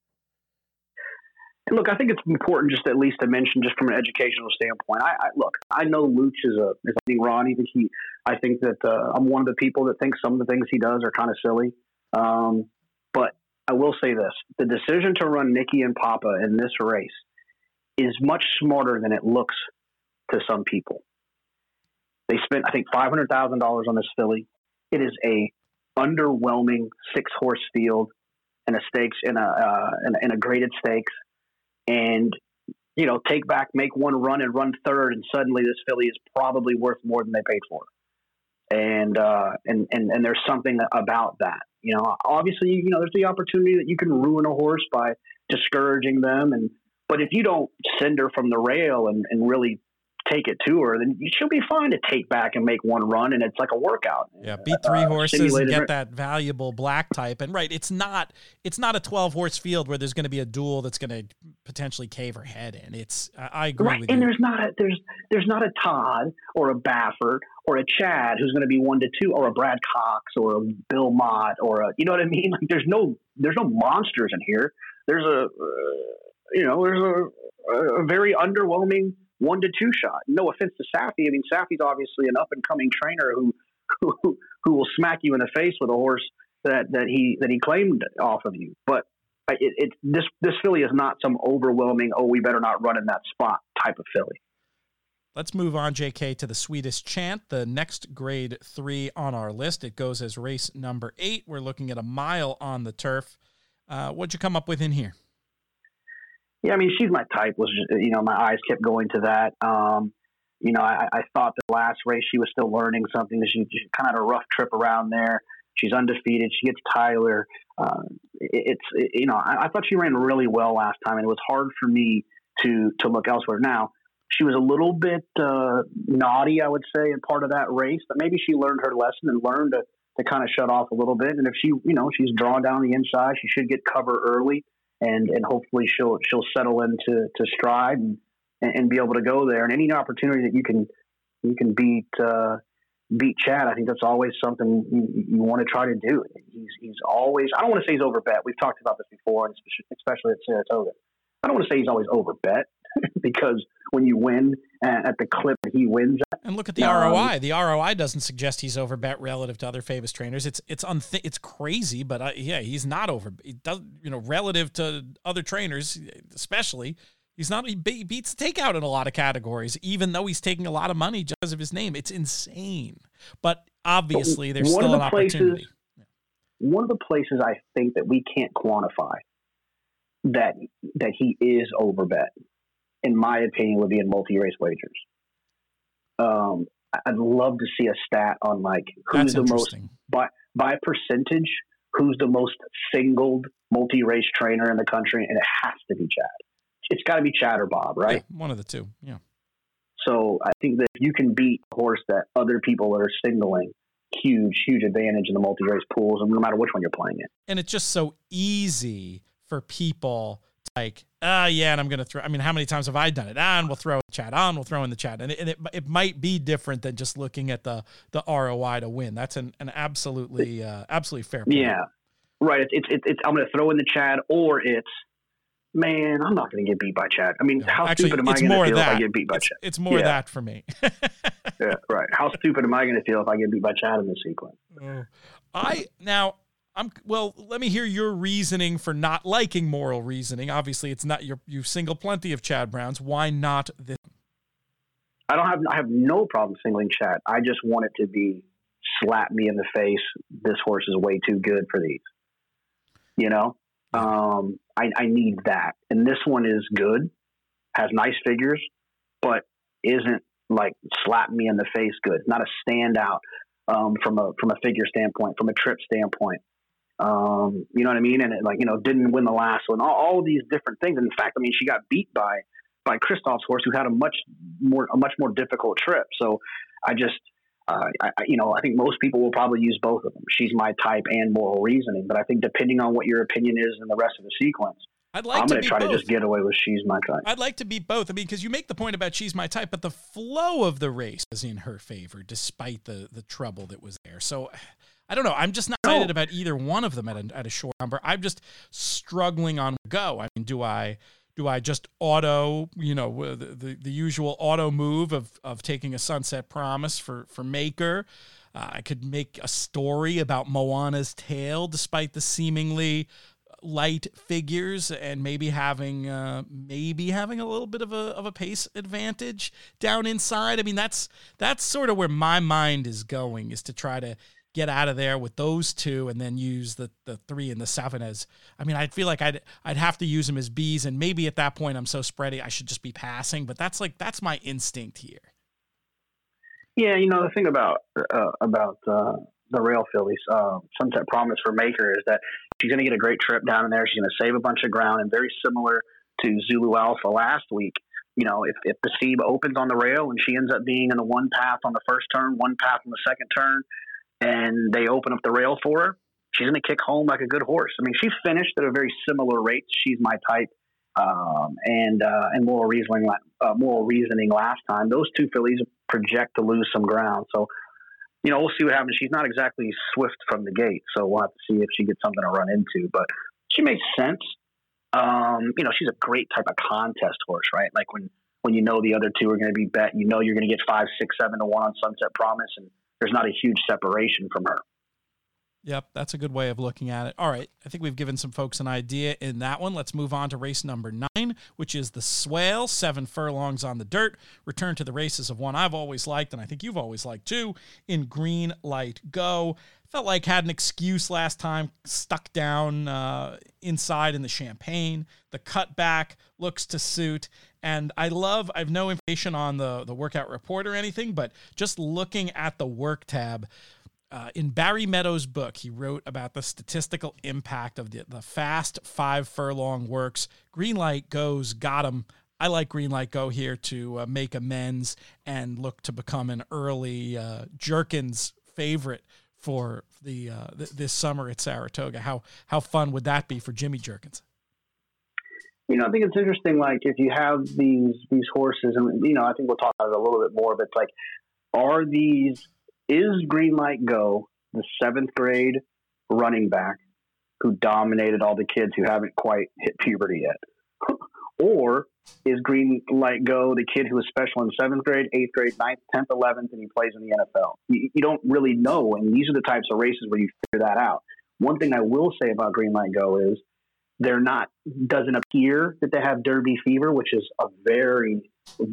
And look, I think it's important just at least to mention, just from an educational standpoint. I, I look, I know Luch is a is a Ron. I think he, I think that uh, I'm one of the people that think some of the things he does are kind of silly. Um, but I will say this: the decision to run Nikki and Papa in this race is much smarter than it looks to some people. They spent, I think, five hundred thousand dollars on this filly. It is a underwhelming six horse field and a stakes in a, uh, in a in a graded stakes. And, you know, take back, make one run and run third, and suddenly this filly is probably worth more than they paid for. And uh, and and and there's something about that. You know, obviously, you know, there's the opportunity that you can ruin a horse by discouraging them. And but if you don't send her from the rail and, and really take it to her, then she'll be fine to take back and make one run, and it's like a workout. Yeah, beat three uh, horses and get run. that valuable black type. And right, it's not it's not a twelve horse field where there's going to be a duel that's going to potentially cave her head in. It's I, I agree right, with and you. there's not a there's there's not a Todd or a Baffert or a Chad who's going to be one to two, or a Brad Cox or a Bill Mott or a, you know what I mean? Like there's no there's no monsters in here. There's a uh, you know there's a, a very underwhelming one to two shot. No offense to Saffie. I mean, Saffie's obviously an up and coming trainer who, who who will smack you in the face with a horse that, that he that he claimed off of you. But it, it this this filly is not some overwhelming, oh, we better not run in that spot type of filly. Let's move on, J K, to the Sweetest Chant, the next grade three on our list. It goes as race number eight. We're looking at a mile on the turf. Uh, what'd you come up with in here? Yeah, I mean, she's my type. Was you know, my eyes kept going to that. Um, you know, I, I thought the last race she was still learning something. She, she kind of had a rough trip around there. She's undefeated. She gets Tyler. Uh, it, it's it, you know, I, I thought she ran really well last time, and it was hard for me to to look elsewhere. Now, she was a little bit uh, naughty, I would say, in part of that race, but maybe she learned her lesson and learned to to kind of shut off a little bit. And if she, you know, she's drawn down the inside, she should get cover early. And and hopefully she'll she'll settle into to stride and, and be able to go there. And any opportunity that you can you can beat uh, beat Chad, I think that's always something you, you want to try to do. He's he's always, I don't want to say he's overbet. We've talked about this before, and especially at Saratoga. I don't want to say he's always overbet because when you win at the clip that he wins at, and look at the um, R O I. The R O I doesn't suggest he's overbet relative to other famous trainers. It's it's unth- it's crazy, but uh, yeah, he's not over. He does, you know, relative to other trainers, especially. He's not. He beats takeout in a lot of categories, even though he's taking a lot of money just because of his name. It's insane. But obviously, there's one still of the an places, opportunity. One of the places I think that we can't quantify that that he is overbet, in my opinion, would be in multi-race wagers. Um, I'd love to see a stat on like who's That's the most by by percentage, who's the most singled multi-race trainer in the country, and it has to be Chad. It's got to be Chad or Bob, right? Yeah, one of the two. Yeah. So I think that if you can beat a horse that other people are singling, huge, huge advantage in the multi-race pools, and no matter which one you're playing it. And it's just so easy for people to like, ah, uh, yeah, and I'm going to throw, I mean, how many times have I done it? Ah, and we'll throw in the chat on, we'll throw in the chat. And it, and it, it might be different than just looking at the, the R O I to win. That's an, an absolutely, uh, absolutely fair point. Yeah, right. It's, it's, it's, I'm going to throw in the chat, or it's, man, I'm not going to get beat by Chad. I mean, yeah, how actually, stupid am I going to feel that. if I get beat by it's, Chad? It's more yeah. that for me. Yeah, right. How stupid am I going to feel if I get beat by Chad in this sequence? Oh. I, now, I'm well. Let me hear your reasoning for not liking moral reasoning. Obviously, it's not your. You single plenty of Chad Browns. Why not this? I don't have. I have no problem singling Chad. I just want it to be slap me in the face. This horse is way too good for these. You know, um, I, I need that. And this one is good, has nice figures, but isn't like slap me in the face good. Not a standout um, from a from a figure standpoint, from a trip standpoint. Um, you know what I mean? And it, like, you know, didn't win the last one, all, all of these different things. And in fact, I mean, she got beat by, by Kristoff's horse, who had a much more, a much more difficult trip. So I just, uh, I, you know, I think most people will probably use both of them. She's my type and moral reasoning, but I think depending on what your opinion is in the rest of the sequence, I'd like I'm to going to try both. to just get away with she's my type. I'd like to beat both. I mean, because you make the point about she's my type, but the flow of the race is in her favor, despite the the trouble that was there. So I don't know. I'm just not excited no. about either one of them at a, at a short number. I'm just struggling on go. I mean, do I do I just auto, you know, the the, the usual auto move of of taking a Sunset Promise for for Maker? Uh, I could make a story about Moana's tail, despite the seemingly light figures, and maybe having uh, maybe having a little bit of a of a pace advantage down inside. I mean, that's that's sort of where my mind is going, is to try to get out of there with those two, and then use the the three and the seven as. I mean, I feel like I'd I'd have to use them as B's, and maybe at that point I'm so spready I should just be passing. But that's like that's my instinct here. Yeah, you know the thing about uh, about. Uh... the rail fillies, uh, Sunset Promise for Maker, is that she's going to get a great trip down in there. She's going to save a bunch of ground, and very similar to Zulu Alpha last week, you know, if, if the seam opens on the rail and she ends up being in the one path on the first turn, one path on the second turn, and they open up the rail for her, she's going to kick home like a good horse. I mean, she finished at a very similar rate. She's my type. Um, and, uh, and moral reasoning, uh, moral reasoning last time, those two fillies project to lose some ground. So, you know, we'll see what happens. She's not exactly swift from the gate, so we'll have to see if she gets something to run into, but she makes sense. Um, you know, she's a great type of contest horse, right? Like when, when you know the other two are going to be bet, you know, you're going to get five, six, seven to one on Sunset Promise, and there's not a huge separation from her. Yep, that's a good way of looking at it. All right, I think we've given some folks an idea in that one. Let's move on to race number nine, which is the Swale, seven furlongs on the dirt. Return to the races of one I've always liked, and I think you've always liked too, in Green Light Go. Felt like had an excuse last time, stuck down uh, inside in the Champagne. The cutback looks to suit. And I love, I have no information on the, the workout report or anything, but just looking at the work tab, Uh, in Barry Meadows' book, he wrote about the statistical impact of the, the fast five furlong works. Green Light Go's got him. I like Green Light Go here to uh, make amends and look to become an early uh, Jerkins favorite for the uh, th- this summer at Saratoga. How how fun would that be for Jimmy Jerkins? You know, I think it's interesting. Like if you have these these horses, and you know, I think we'll talk about it a little bit more. But it's like, are these Is Green Light Go the seventh grade running back who dominated all the kids who haven't quite hit puberty yet? Or is Green Light Go the kid who was special in seventh grade, eighth grade, ninth, tenth, eleventh, and he plays in the N F L? You, you don't really know, and these are the types of races where you figure that out. One thing I will say about Green Light Go is they're not, doesn't appear that they have Derby fever, which is a very,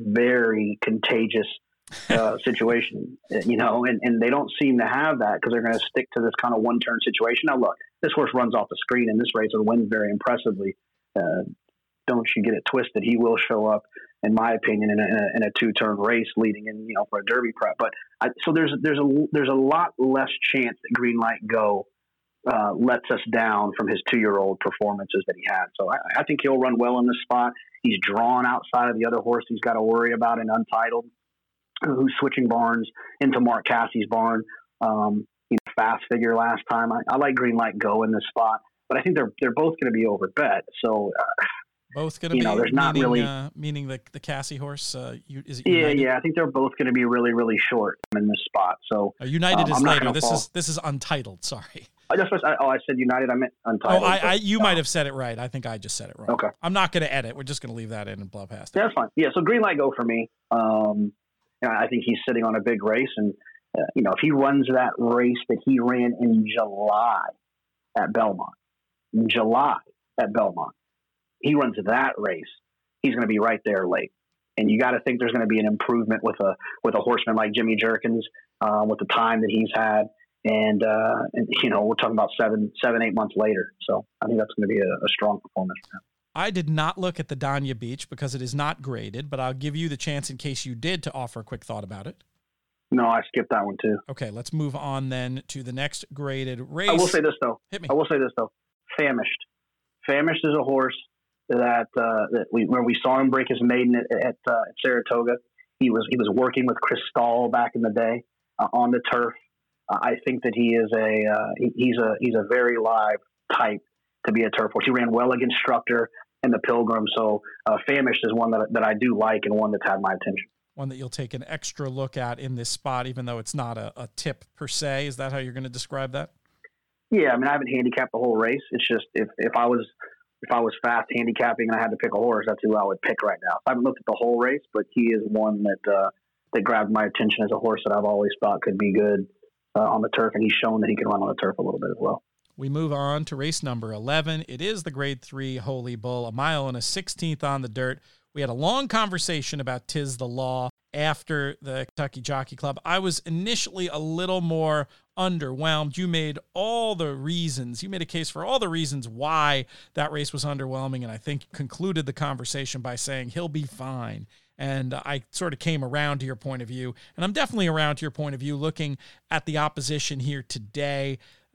very contagious uh, situation, you know, and, and they don't seem to have that because they're going to stick to this kind of one turn situation. Now, look, this horse runs off the screen in this race and wins very impressively. Uh, don't you get it twisted. He will show up, in my opinion, in a, in a, in a two turn race leading in, you know, for a Derby prep. But I, so there's, there's a, there's a lot less chance that Green Light Go uh, lets us down from his two year old performances that he had. So I, I think he'll run well in this spot. He's drawn outside of the other horse he's got to worry about in Untitled, who's switching barns into Mark Cassie's barn. Um, you know, fast figure last time. I, I like Green Light Go in this spot, but I think they're they're both going to be over bet. So uh, both going to be. Know, there's meaning, not really uh, meaning the the Cassie horse. Uh, you, is it yeah, United? yeah. I think they're both going to be really really short in this spot. So uh, United um, is later. This fall. is this is Untitled. Sorry. I just I, oh I said United. I meant Untitled. Oh, I, but, I you uh, might have said it right. I think I just said it wrong. Okay. I'm not going to edit. We're just going to leave that in and blow past it. Yeah, that's fine. Yeah. So Green Light Go for me. Um, you know, I think he's sitting on a big race, and uh, you know, if he runs that race that he ran in July at Belmont, in July at Belmont, he runs that race, he's going to be right there late. And you got to think there's going to be an improvement with a with a horseman like Jimmy Jerkins, uh, with the time that he's had, and, uh, and you know, we're talking about seven, seven, eight months later. So I think that's going to be a, a strong performance for him. I did not look at the Dania Beach because it is not graded, but I'll give you the chance in case you did to offer a quick thought about it. No, I skipped that one too. Okay, let's move on then to the next graded race. I will say this though. Hit me. I will say this though. Famished. Famished is a horse that uh, that we when we saw him break his maiden at, at, uh, at Saratoga. He was he was working with Chris Stahl back in the day uh, on the turf. Uh, I think that he is a uh, he, he's a he's a very live type to be a turf horse. He ran well against Structor and the Pilgrim. So uh, Famished is one that that I do like and one that's had my attention. One that you'll take an extra look at in this spot, even though it's not a, a tip per se. Is that how you're going to describe that? Yeah, I mean, I haven't handicapped the whole race. It's just if, if I was if I was fast handicapping and I had to pick a horse, that's who I would pick right now. So I haven't looked at the whole race, but he is one that uh, that grabbed my attention as a horse that I've always thought could be good uh, on the turf, and he's shown that he can run on the turf a little bit as well. We move on to race number eleven. It is the grade three Holy Bull, a mile and a sixteenth on the dirt. We had a long conversation about Tiz the Law after the Kentucky Jockey Club. I was initially a little more underwhelmed. You made all the reasons, you made a case for all the reasons why that race was underwhelming, and I think concluded the conversation by saying he'll be fine. And I sort of came around to your point of view, and I'm definitely around to your point of view looking at the opposition here today.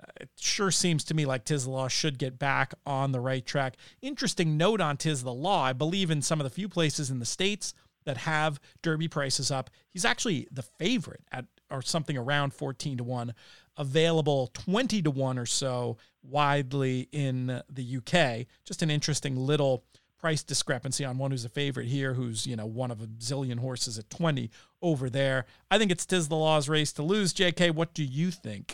it sure seems to me like Tiz the Law should get back on the right track. Interesting note on Tiz the Law. I believe in some of the few places in the States that have Derby prices up, he's actually the favorite at or something around fourteen to one, available twenty to one or so widely in the U K. Just an interesting little price discrepancy on one who's a favorite here, who's, you know, one of a zillion horses at twenty over there. I think it's Tiz the Law's race to lose. J K, what do you think?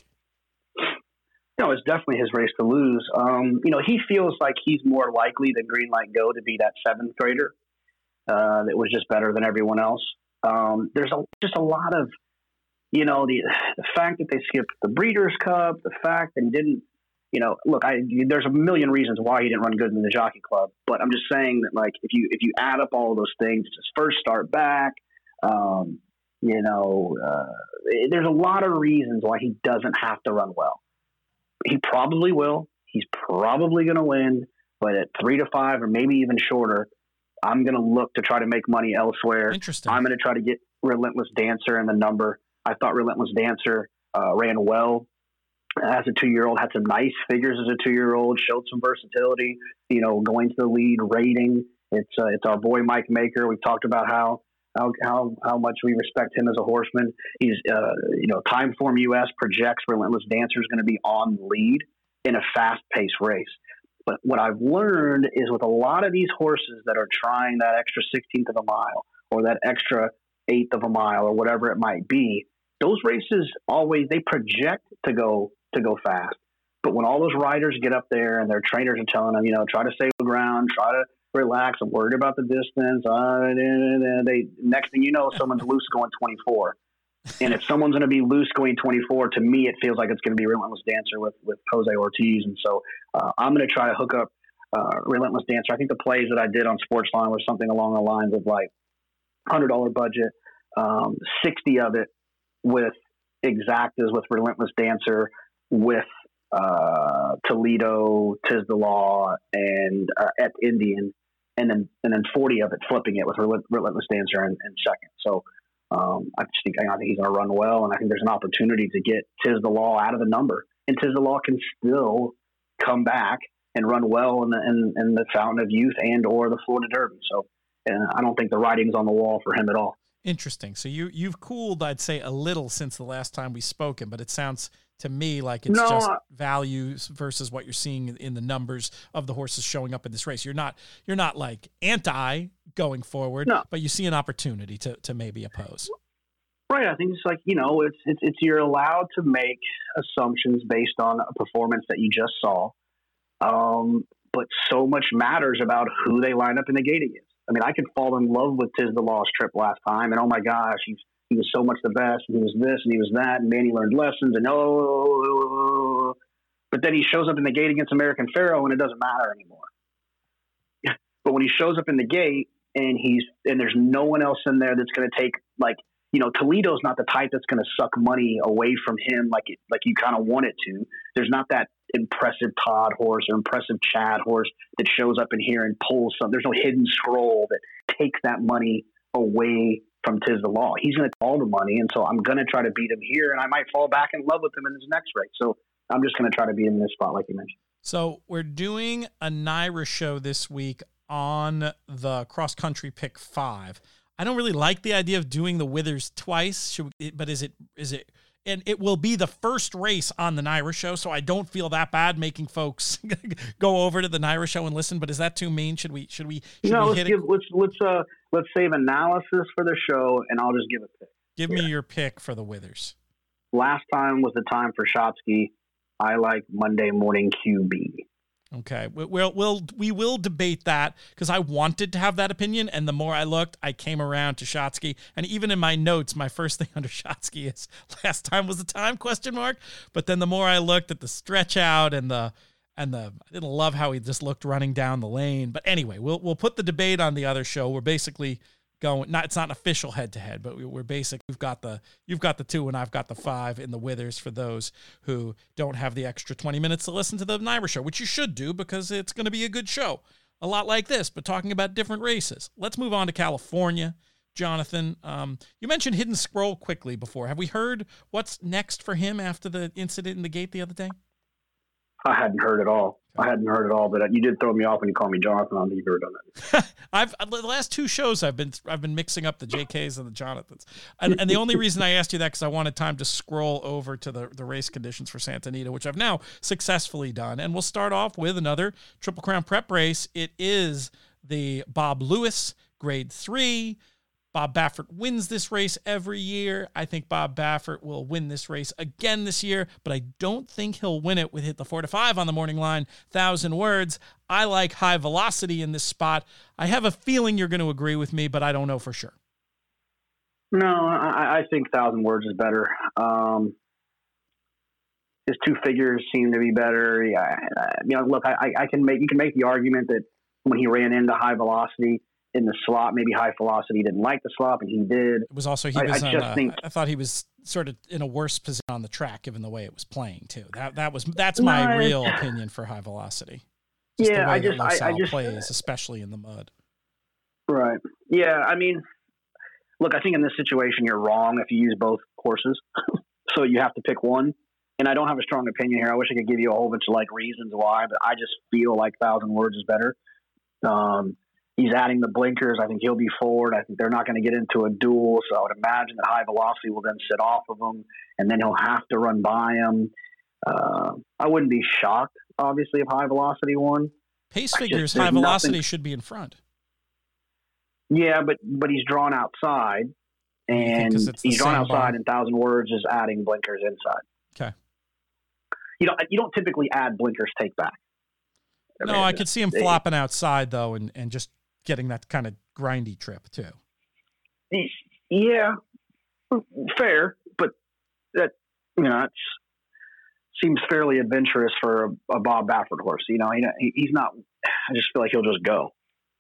You know, it's definitely his race to lose. Um, you know, he feels like he's more likely than Green Light Go to be that seventh grader uh, that was just better than everyone else. Um, there's a, just a lot of, you know, the the fact that they skipped the Breeders' Cup, the fact that he didn't, you know, look, I there's a million reasons why he didn't run good in the Jockey Club, but I'm just saying that, like, if you if you add up all of those things, it's his first start back. Um, you know, uh, there's a lot of reasons why he doesn't have to run well. He probably will. He's probably going to win, but at three to five or maybe even shorter, I'm going to look to try to make money elsewhere. Interesting. I'm going to try to get Relentless Dancer in the number. I thought Relentless Dancer uh, ran well as a two-year-old, had some nice figures as a two-year-old, showed some versatility, you know, going to the lead, rating. It's uh, it's our boy Mike Maker. We've talked about how how how, how much we respect him as a horseman. He's, uh, you know, Timeform U S projects Relentless Dancer is going to be on the lead in a fast-paced race. But what I've learned is with a lot of these horses that are trying that extra sixteenth of a mile or that extra eighth of a mile or whatever it might be, those races always, they project to go to go fast. But when all those riders get up there and their trainers are telling them, you know, try to stay on the ground, try to relax, I'm worried about the distance. Uh, they next thing you know, someone's loose going twenty-four. And if someone's going to be loose going twenty-four, to me, it feels like it's going to be Relentless Dancer with, with Jose Ortiz. And so uh, I'm going to try to hook up uh, Relentless Dancer. I think the plays that I did on Sportsline was something along the lines of like one hundred dollars budget, um, sixty of it with exactas with Relentless Dancer, with uh, Toledo, Tiz the Law, and uh, at Indian, and then and then forty of it flipping it with Relent- Relentless Dancer in, in second. So um, I just think I think he's going to run well, and I think there's an opportunity to get Tiz the Law out of the number, and Tiz the Law can still come back and run well in the in, in the Fountain of Youth and or the Florida Derby. So and I don't think the writing's on the wall for him at all. Interesting. So you, you've cooled, I'd say, a little since the last time we spoken, but it sounds to me like it's no, just I, values versus what you're seeing in the numbers of the horses showing up in this race. You're not you're not like anti going forward, no. but you see an opportunity to to maybe oppose. Right. I think it's like, you know, it's, it's, it's you're allowed to make assumptions based on a performance that you just saw. Um, but so much matters about who they line up in the gate against. I mean, I could fall in love with Tiz the Law's trip last time, and oh my gosh, he's, he was so much the best, and he was this, and he was that, and man, he learned lessons, and oh, but then he shows up in the gate against American Pharoah, and it doesn't matter anymore. But when he shows up in the gate, and he's and there's no one else in there that's going to take, like, you know, Toledo's not the type that's going to suck money away from him like it, like you kind of want it to. There's not that impressive Todd horse or impressive Chad horse that shows up in here and pulls some. There's no hidden scroll that takes that money away from Tiz the Law. He's going to take all the money, and so I'm going to try to beat him here, and I might fall back in love with him in his next race. So I'm just going to try to beat him in this spot, like you mentioned. So we're doing a NYRA show this week on the cross country pick five. I don't really like the idea of doing the Withers twice, should we, but is it is it? And it will be the first race on the NYRA show, so I don't feel that bad making folks go over to the NYRA show and listen. But is that too mean? Should we? Should we? Should no, we let's hit give, it? let's let's uh let's save analysis for the show, and I'll just give a pick. Give yeah. me your pick for the Withers. Last time was the time for Shotsky. I like Monday Morning Q B. Okay, we'll we'll we will debate that because I wanted to have that opinion, and the more I looked, I came around to Shotsky. And even in my notes, my first thing under Shotsky is last time was the time question mark. But then the more I looked at the stretch out and the and the I didn't love how he just looked running down the lane. But anyway, we'll we'll put the debate on the other show. We're basically going not it's not an official head to head, but we, we're basic. We've got the you've got the two and I've got the five in the Withers for those who don't have the extra twenty minutes to listen to the NYRA show, which you should do because it's going to be a good show, a lot like this, but talking about different races. Let's move on to California, Jonathan. Um, you mentioned Hidden Scroll quickly before. Have we heard what's next for him after the incident in the gate the other day? I hadn't heard it all. I hadn't heard it all, but you did throw me off when you called me Jonathan. I don't think you've ever done that. I've the last two shows I've been I've been mixing up the J Ks and the Jonathans, and, and the only reason I asked you that because I wanted time to scroll over to the the race conditions for Santa Anita, which I've now successfully done. And we'll start off with another Triple Crown Prep race. It is the Bob Lewis Grade Three. Bob Baffert wins this race every year. I think Bob Baffert will win this race again this year, but I don't think he'll win it with Hit the Four to Five on the morning line. Thousand Words. I like High Velocity in this spot. I have a feeling you're going to agree with me, but I don't know for sure. No, I, I think Thousand Words is better. Um, his two figures seem to be better. Yeah, I, you know, look, I, I can make you can make the argument that when he ran into High Velocity in the slot, maybe High Velocity didn't like the slot, and he did. It was also he I, was. I on, just uh, think I thought he was sort of in a worse position on the track, given the way it was playing too. That that was that's my no, real opinion for High Velocity. Just yeah, the way I just that I, I just plays, especially in the mud. Right. Yeah, I mean, look, I think in this situation you're wrong if you use both horses, so you have to pick one. And I don't have a strong opinion here. I wish I could give you a whole bunch of like reasons why, but I just feel like Thousand Words is better. Um, He's adding the blinkers. I think he'll be forward. I think they're not going to get into a duel. So I would imagine that High Velocity will then sit off of him, and then he'll have to run by him. Uh, I wouldn't be shocked, obviously, if High Velocity won. Pace I figures, just, High Velocity nothing. should be in front. Yeah, but but he's drawn outside, and he's drawn outside, bar? and Thousand Words is adding blinkers inside. Okay. You know, you don't typically add blinkers take back. I no, mean, I could see him they, flopping outside, though, and, and just getting that kind of grindy trip, too. Yeah, fair, but that, you know, it seems fairly adventurous for a, a Bob Baffert horse. You know, he, he's not, I just feel like he'll just go,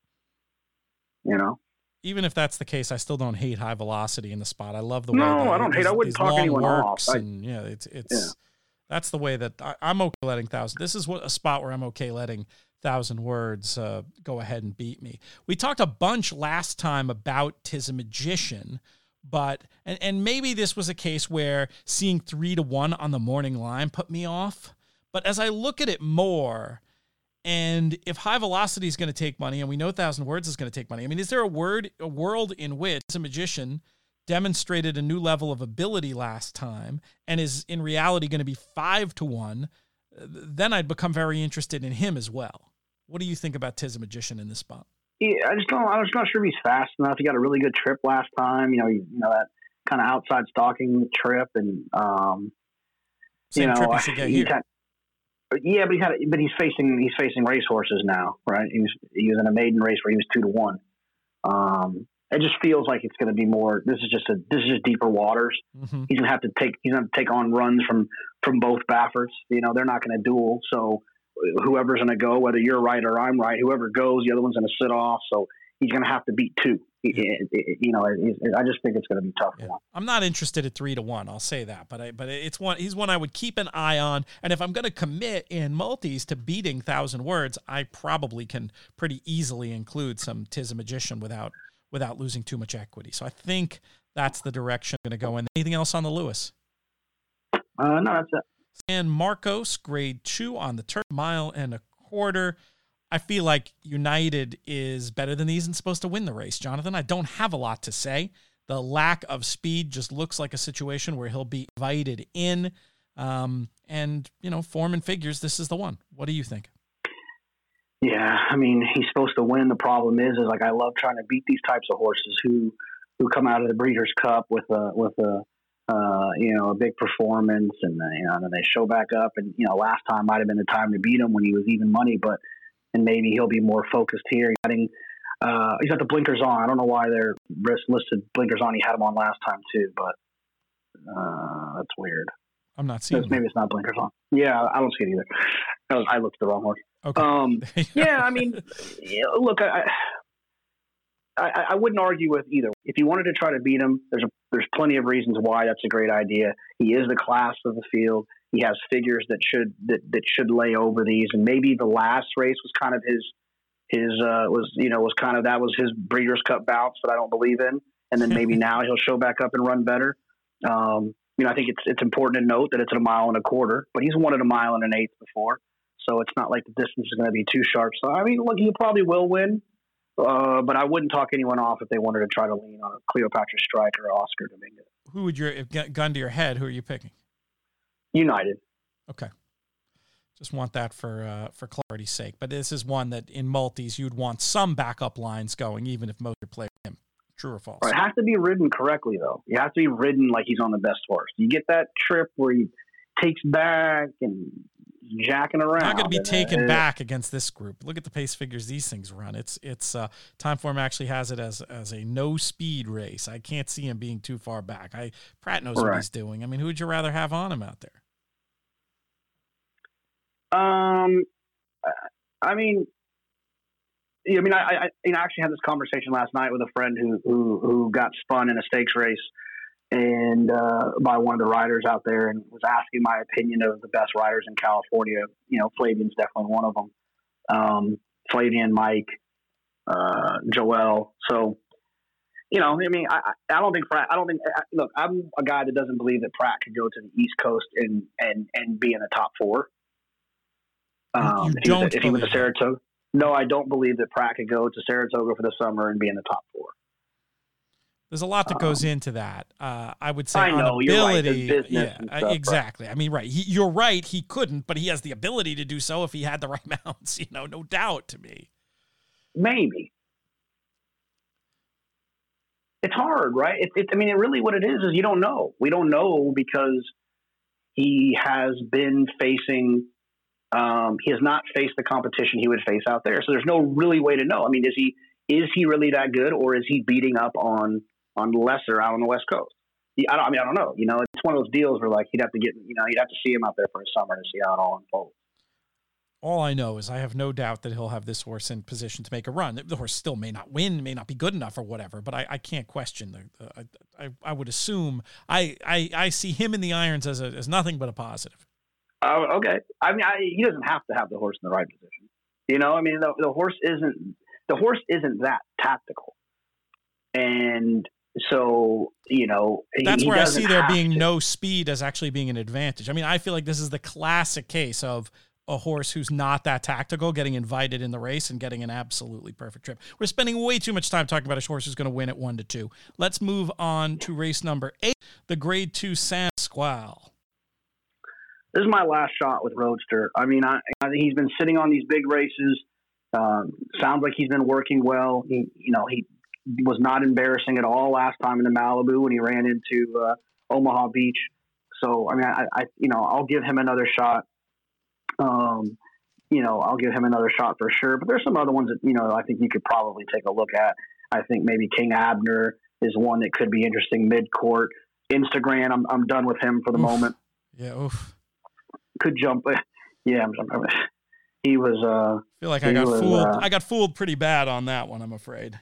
you know? Even if that's the case, I still don't hate High Velocity in the spot. I love the way No, that I don't hate. I wouldn't talk anyone off. I, and yeah, it's it's yeah. that's the way that I, I'm okay letting Thousand. This is what a spot where I'm okay letting Thousand Words uh, go ahead and beat me. We talked a bunch last time about Tis a Magician, but and and maybe this was a case where seeing three to one on the morning line put me off. But as I look at it more, and if High Velocity is going to take money, and we know Thousand Words is going to take money, I mean, is there a word, a world in which Tis a Magician demonstrated a new level of ability last time and is in reality going to be five to one? Then I'd become very interested in him as well. What do you think about Tis a Magician in this spot? Yeah, I just don't. I'm just not sure if he's fast enough. He got a really good trip last time. You know, you, you know that kind of outside stalking trip, and um, Same you know, trip he should get he here. Had, yeah, but he had. But he's facing. He's facing racehorses now, right? He was. He was in a maiden race where he was two to one. Um, it just feels like it's going to be more. This is just a. This is just deeper waters. Mm-hmm. He's going to have to take. He's going to take on runs from from both Bafferts. You know, they're not going to duel. So whoever's going to go, whether you're right or I'm right, whoever goes, the other one's going to sit off. So he's going to have to beat two. Yeah. You know, I just think it's going to be tough. Yeah. I'm not interested at three to one. I'll say that, but I, but it's one. He's one I would keep an eye on. And if I'm going to commit in multis to beating Thousand Words, I probably can pretty easily include some Tis a Magician without without losing too much equity. So I think that's the direction I'm going to go in. Anything else on the Lewis? Uh, no, that's it. And Marcos, grade two on the turf, mile and a quarter. I feel like United is better than these and supposed to win the race, Jonathan. I don't have a lot to say. The lack of speed just looks like a situation where he'll be invited in. Um, and, you know, form and figures, this is the one. What do you think? Yeah, I mean, he's supposed to win. The problem is, is like I love trying to beat these types of horses who who come out of the Breeders' Cup with a with a uh, you know a big performance, and uh, you know, and then they show back up. And you know, last time might have been the time to beat him when he was even money, but and maybe he'll be more focused here. He's getting, uh, he's got the blinkers on. I don't know why they're listed blinkers on. He had them on last time too, but uh, that's weird. I'm not seeing. Maybe it's not blinkers on. Yeah, I don't see it either. I, was, I looked at the wrong horse. Okay. Um, yeah, I mean, you know, look, I, I I wouldn't argue with either. If you wanted to try to beat him, there's a, there's plenty of reasons why that's a great idea. He is the class of the field. He has figures that should that, that should lay over these, and maybe the last race was kind of his his uh, was you know was kind of that was his Breeders' Cup bounce that I don't believe in, and then maybe now he'll show back up and run better. Um, you know, I think it's it's important to note that it's at a mile and a quarter, but he's won at a mile and an eighth before. so it's not like the distance is going to be too sharp. So, I mean, look, he probably will win, uh, but I wouldn't talk anyone off if they wanted to try to lean on a Cleopatra Strike or Oscar Dominguez. Who would your, if gun to your head, who are you picking? United. Okay. Just want that for uh, for clarity's sake. But this is one that in multis you'd want some backup lines going, even if most are playing him. True or false? Right, it has to be ridden correctly, though. You have to be ridden like he's on the best horse. You get that trip where he takes back and jacking around. Not going to be and, taken uh, back against this group. Look at the pace figures these things run. It's it's uh, Timeform actually has it as as a no speed race. I can't see him being too far back. I Pratt knows right. what he's doing. I mean, who would you rather have on him out there? Um, I mean, I mean, I, I you know, I actually had this conversation last night with a friend who who who got spun in a stakes race, and uh, by one of the riders out there, and was asking my opinion of the best riders in California. You know, Flavian's definitely one of them. Um, Flavian, Mike, uh, Joel. So, you know, I mean, I, I don't think Pratt. I don't think. Look, I'm a guy that doesn't believe that Pratt could go to the East Coast and and and be in the top four. Um, you if, he don't was, if he went to Saratoga, no, I don't believe that Pratt could go to Saratoga for the summer and be in the top four. There's a lot that goes um, into that. Uh, I would say I on know, ability, you're right, yeah, stuff, exactly. right. I mean, right. He, you're right. He couldn't, but he has the ability to do so if he had the right mounts. You know, no doubt to me. Maybe. It's hard, right? It, it, I mean, it really what it is is you don't know. We don't know because he has been facing. Um, he has not faced the competition he would face out there. So there's no really way to know. I mean, is he is he really that good, or is he beating up on on lesser out on the West Coast? He, I, don't, I mean, I don't know. You know, it's one of those deals where like he'd have to get, you know, you'd have to see him out there for a summer to see how it all unfolds. All I know is I have no doubt that he'll have this horse in position to make a run. The horse still may not win, may not be good enough or whatever, but I, I can't question the. Uh, I, I I would assume I, I I see him in the irons as a, as nothing but a positive. Oh, okay. I mean, I, he doesn't have to have the horse in the right position. You know, I mean, the, the horse isn't the horse isn't that tactical, and so you know that's he, where he I see there being to. no speed as actually being an advantage. I mean, I feel like this is the classic case of a horse who's not that tactical getting invited in the race and getting an absolutely perfect trip. We're spending way too much time talking about a horse who's going to win at one to two. Let's move on to race number eight, the Grade Two San Squal. This is my last shot with Roadster. I mean, I, I he's been sitting on these big races. Um, sounds like he's been working well. He, you know, he was not embarrassing at all last time in the Malibu when he ran into uh, Omaha Beach. So, I mean, I, I, you know, I'll give him another shot. Um, you know, I'll give him another shot for sure. But there's some other ones that, you know, I think you could probably take a look at. I think maybe King Abner is one that could be interesting mid-court. Instagram, I'm I'm done with him for the oof. moment. Yeah, oof. Could jump. Yeah, I'm, I'm, he was. Uh, I feel like I got was, fooled. Uh, I got fooled pretty bad on that one, I'm afraid.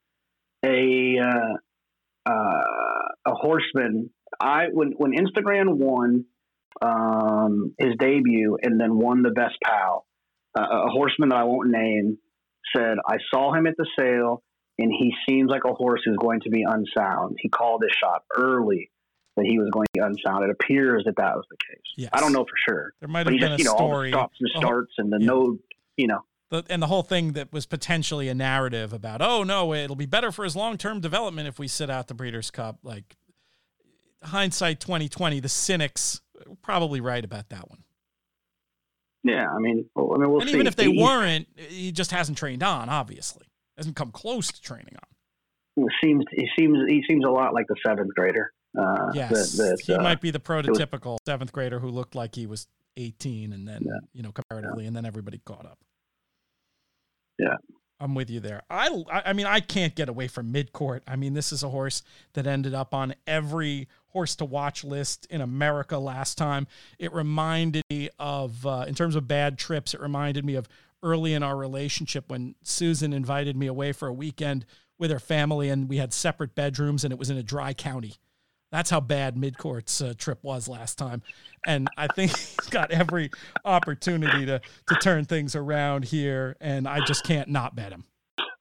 A uh, uh, a horseman. I when when Instagram won um, his debut and then won the Best Pal, uh, a horseman that I won't name said, "I saw him at the sale, and he seems like a horse who's going to be unsound." He called his shot early that he was going to be unsound. It appears that that was the case. Yes. I don't know for sure. There might have but he been just, a you know, story. All the stops and starts oh, and the yeah. no, you know. The, and the whole thing that was potentially a narrative about, oh, no, it'll be better for his long-term development if we sit out the Breeders' Cup. Like, hindsight twenty twenty, the cynics were probably right about that one. Yeah, I mean, well, I mean we'll and see. even if they he, weren't, he just hasn't trained on, obviously. Hasn't come close to training on. It seems, he seems he seems a lot like the seventh grader. Uh, yes, that, that, he uh, might be the prototypical was, seventh grader who looked like he was eighteen and then, yeah. you know, comparatively, yeah. and then everybody caught up. Yeah. I'm with you there. I, I mean, I can't get away from mid-court. I mean, this is a horse that ended up on every horse to watch list in America last time. It reminded me of, uh, in terms of bad trips, it reminded me of early in our relationship when Susan invited me away for a weekend with her family and we had separate bedrooms and it was in a dry county. That's how bad Midcourt's uh, trip was last time. And I think he's got every opportunity to to turn things around here, and I just can't not bet him.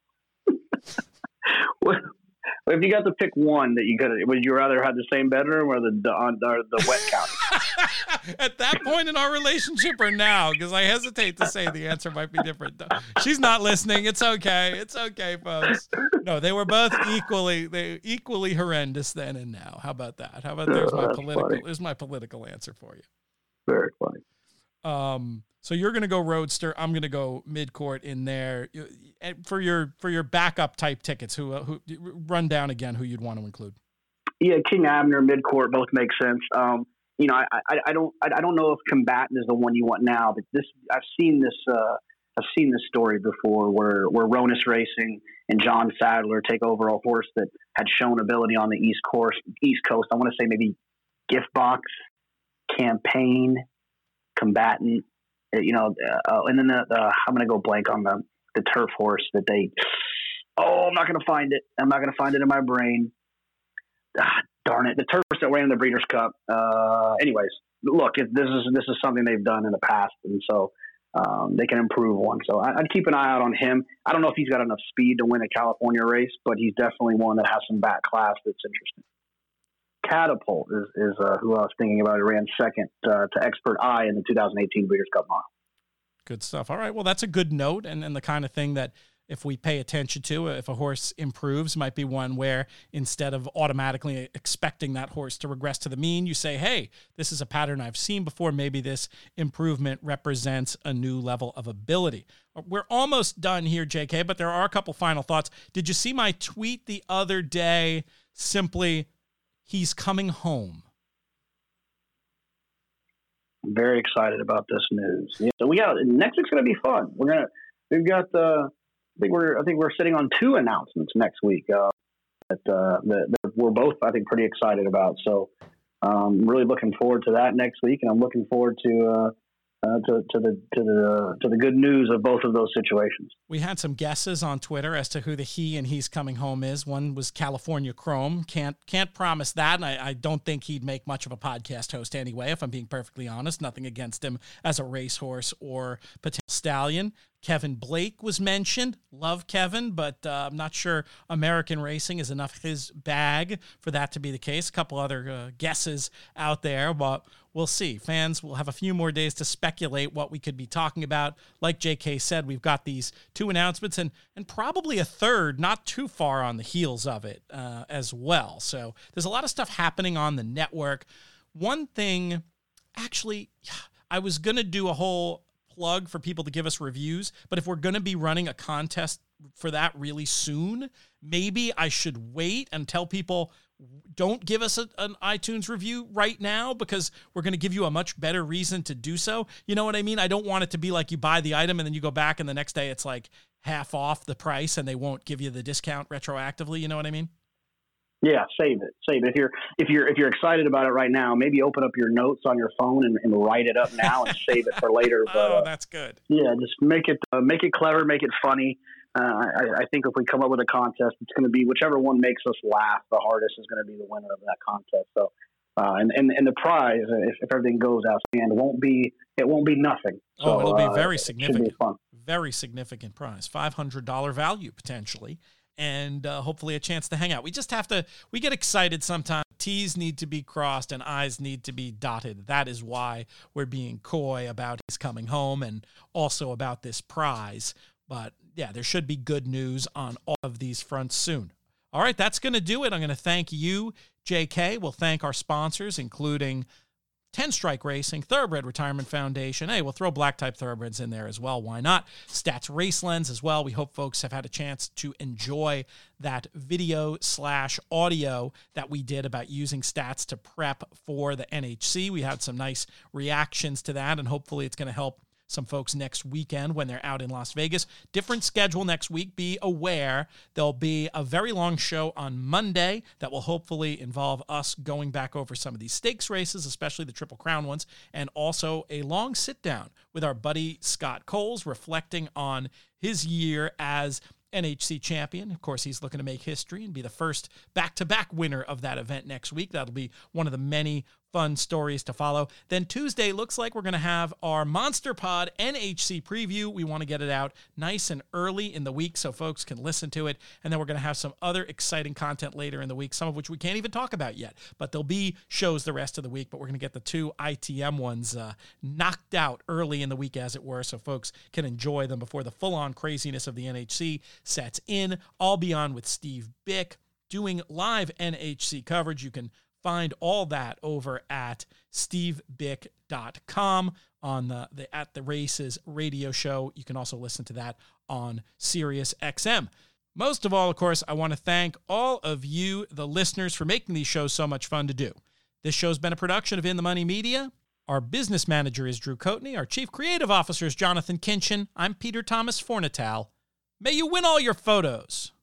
Well, if you got to pick one that you could, would you rather have the same bedroom or the the, or the wet county? At that point in our relationship or now? Because I hesitate to say the answer might be different. She's not listening. It's okay. It's okay, folks. No, they were both equally they equally horrendous then and now. How about that? How about there's Oh, my that's political funny. there's my political answer for you. Very funny. Um, so you're going to go Roadster. I'm going to go mid-court in there. You- and For your for your backup type tickets, who uh, who run down again who you'd want to include? Yeah, King Abner, midcourt, both make sense. Um, you know, I, I, I don't I, I don't know if Combatant is the one you want now, but this I've seen this uh, I've seen this story before where where Ronus Racing and John Sadler take over a horse that had shown ability on the East Coast. East Coast. I want to say maybe Gift Box, Campaign, Combatant. You know, uh, and then the, the I'm going to go blank on the the turf horse that they. Oh, I'm not going to find it. I'm not going to find it in my brain. Ah, darn it. The turf horse that ran in the Breeders' Cup. Uh, anyways, look, if this is this is something they've done in the past, and so um, they can improve one. So I, I'd keep an eye out on him. I don't know if he's got enough speed to win a California race, but he's definitely one that has some back class that's interesting. Catapult is, is uh, who I was thinking about. He ran second uh, to Expert Eye in the two thousand eighteen Breeders' Cup Mile. Good stuff. All right. Well, that's a good note, and, and the kind of thing that if we pay attention to, if a horse improves, might be one where instead of automatically expecting that horse to regress to the mean, you say, hey, this is a pattern I've seen before. Maybe this improvement represents a new level of ability. We're almost done here, J K, but there are a couple final thoughts. Did you see my tweet the other day? Simply, he's coming home. I'm very excited about this news. Yeah, so we got next week's going to be fun. We're gonna we've got uh, I think we're I think we're sitting on two announcements next week uh, that, uh, that that we're both I think pretty excited about. So um, really looking forward to that next week, and I'm looking forward to uh, uh, to to the to the to the good news of both of those situations. We had some guesses on Twitter as to who the he and he's coming home is. One was California Chrome. Can't can't promise that, and I, I don't think he'd make much of a podcast host anyway, if I'm being perfectly honest. Nothing against him as a racehorse or potential stallion. Kevin Blake was mentioned. Love Kevin, but uh, I'm not sure American Racing is enough his bag for that to be the case. A couple other uh, guesses out there, but we'll see. Fans will have a few more days to speculate what we could be talking about. Like J K said, we've got these two announcements and and probably a third not too far on the heels of it uh, as well. So there's a lot of stuff happening on the network. One thing, actually, I was going to do a whole plug for people to give us reviews, but if we're going to be running a contest for that really soon, maybe I should wait and tell people don't give us a, an iTunes review right now, because we're going to give you a much better reason to do so. You know what I mean? I don't want it to be like you buy the item and then you go back and the next day it's like half off the price and they won't give you the discount retroactively. You know what I mean? Yeah, save it. Save it. If you're if you're if you're excited about it right now, maybe open up your notes on your phone and, and write it up now and save it for later. But, oh, uh, that's good. Yeah, just make it uh, make it clever, make it funny. Uh, I, I think if we come up with a contest, it's going to be whichever one makes us laugh the hardest is going to be the winner of that contest. So, uh, and, and and the prize, if, if everything goes out, and won't be it won't be nothing. So, oh, it'll be uh, very it significant. Should be fun. Very significant prize, five hundred dollars value potentially. And uh, hopefully a chance to hang out. We just have to, we get excited sometimes. T's need to be crossed and I's need to be dotted. That is why we're being coy about his coming home and also about this prize. But yeah, there should be good news on all of these fronts soon. All right, that's going to do it. I'm going to thank you, J K. We'll thank our sponsors, including ten Strike Racing, Thoroughbred Retirement Foundation. Hey, we'll throw black type thoroughbreds in there as well. Why not? Stats Race Lens as well. We hope folks have had a chance to enjoy that video slash audio that we did about using stats to prep for the N H C. We had some nice reactions to that, and hopefully it's going to help some folks next weekend when they're out in Las Vegas. Different schedule next week. Be aware there'll be a very long show on Monday that will hopefully involve us going back over some of these stakes races, especially the Triple Crown ones, and also a long sit down with our buddy Scott Coles, reflecting on his year as N H C champion. Of course, he's looking to make history and be the first back-to-back winner of that event next week. That'll be one of the many fun stories to follow. Then Tuesday looks like we're going to have our Monster Pod N H C preview. We want to get it out nice and early in the week so folks can listen to it. And then we're going to have some other exciting content later in the week, some of which we can't even talk about yet. But there'll be shows the rest of the week, but we're going to get the two I T M ones uh, knocked out early in the week, as it were, so folks can enjoy them before the full-on craziness of the N H C sets in. I'll be on with Steve Bick doing live N H C coverage. You can find all that over at steve bick dot com on the, the At the Races radio show. You can also listen to that on Sirius X M. Most of all, of course, I want to thank all of you, the listeners, for making these shows so much fun to do. This show's been a production of In the Money Media. Our business manager is Drew Coatney. Our chief creative officer is Jonathan Kinchin. I'm Peter Thomas Fornatale. May you win all your photos.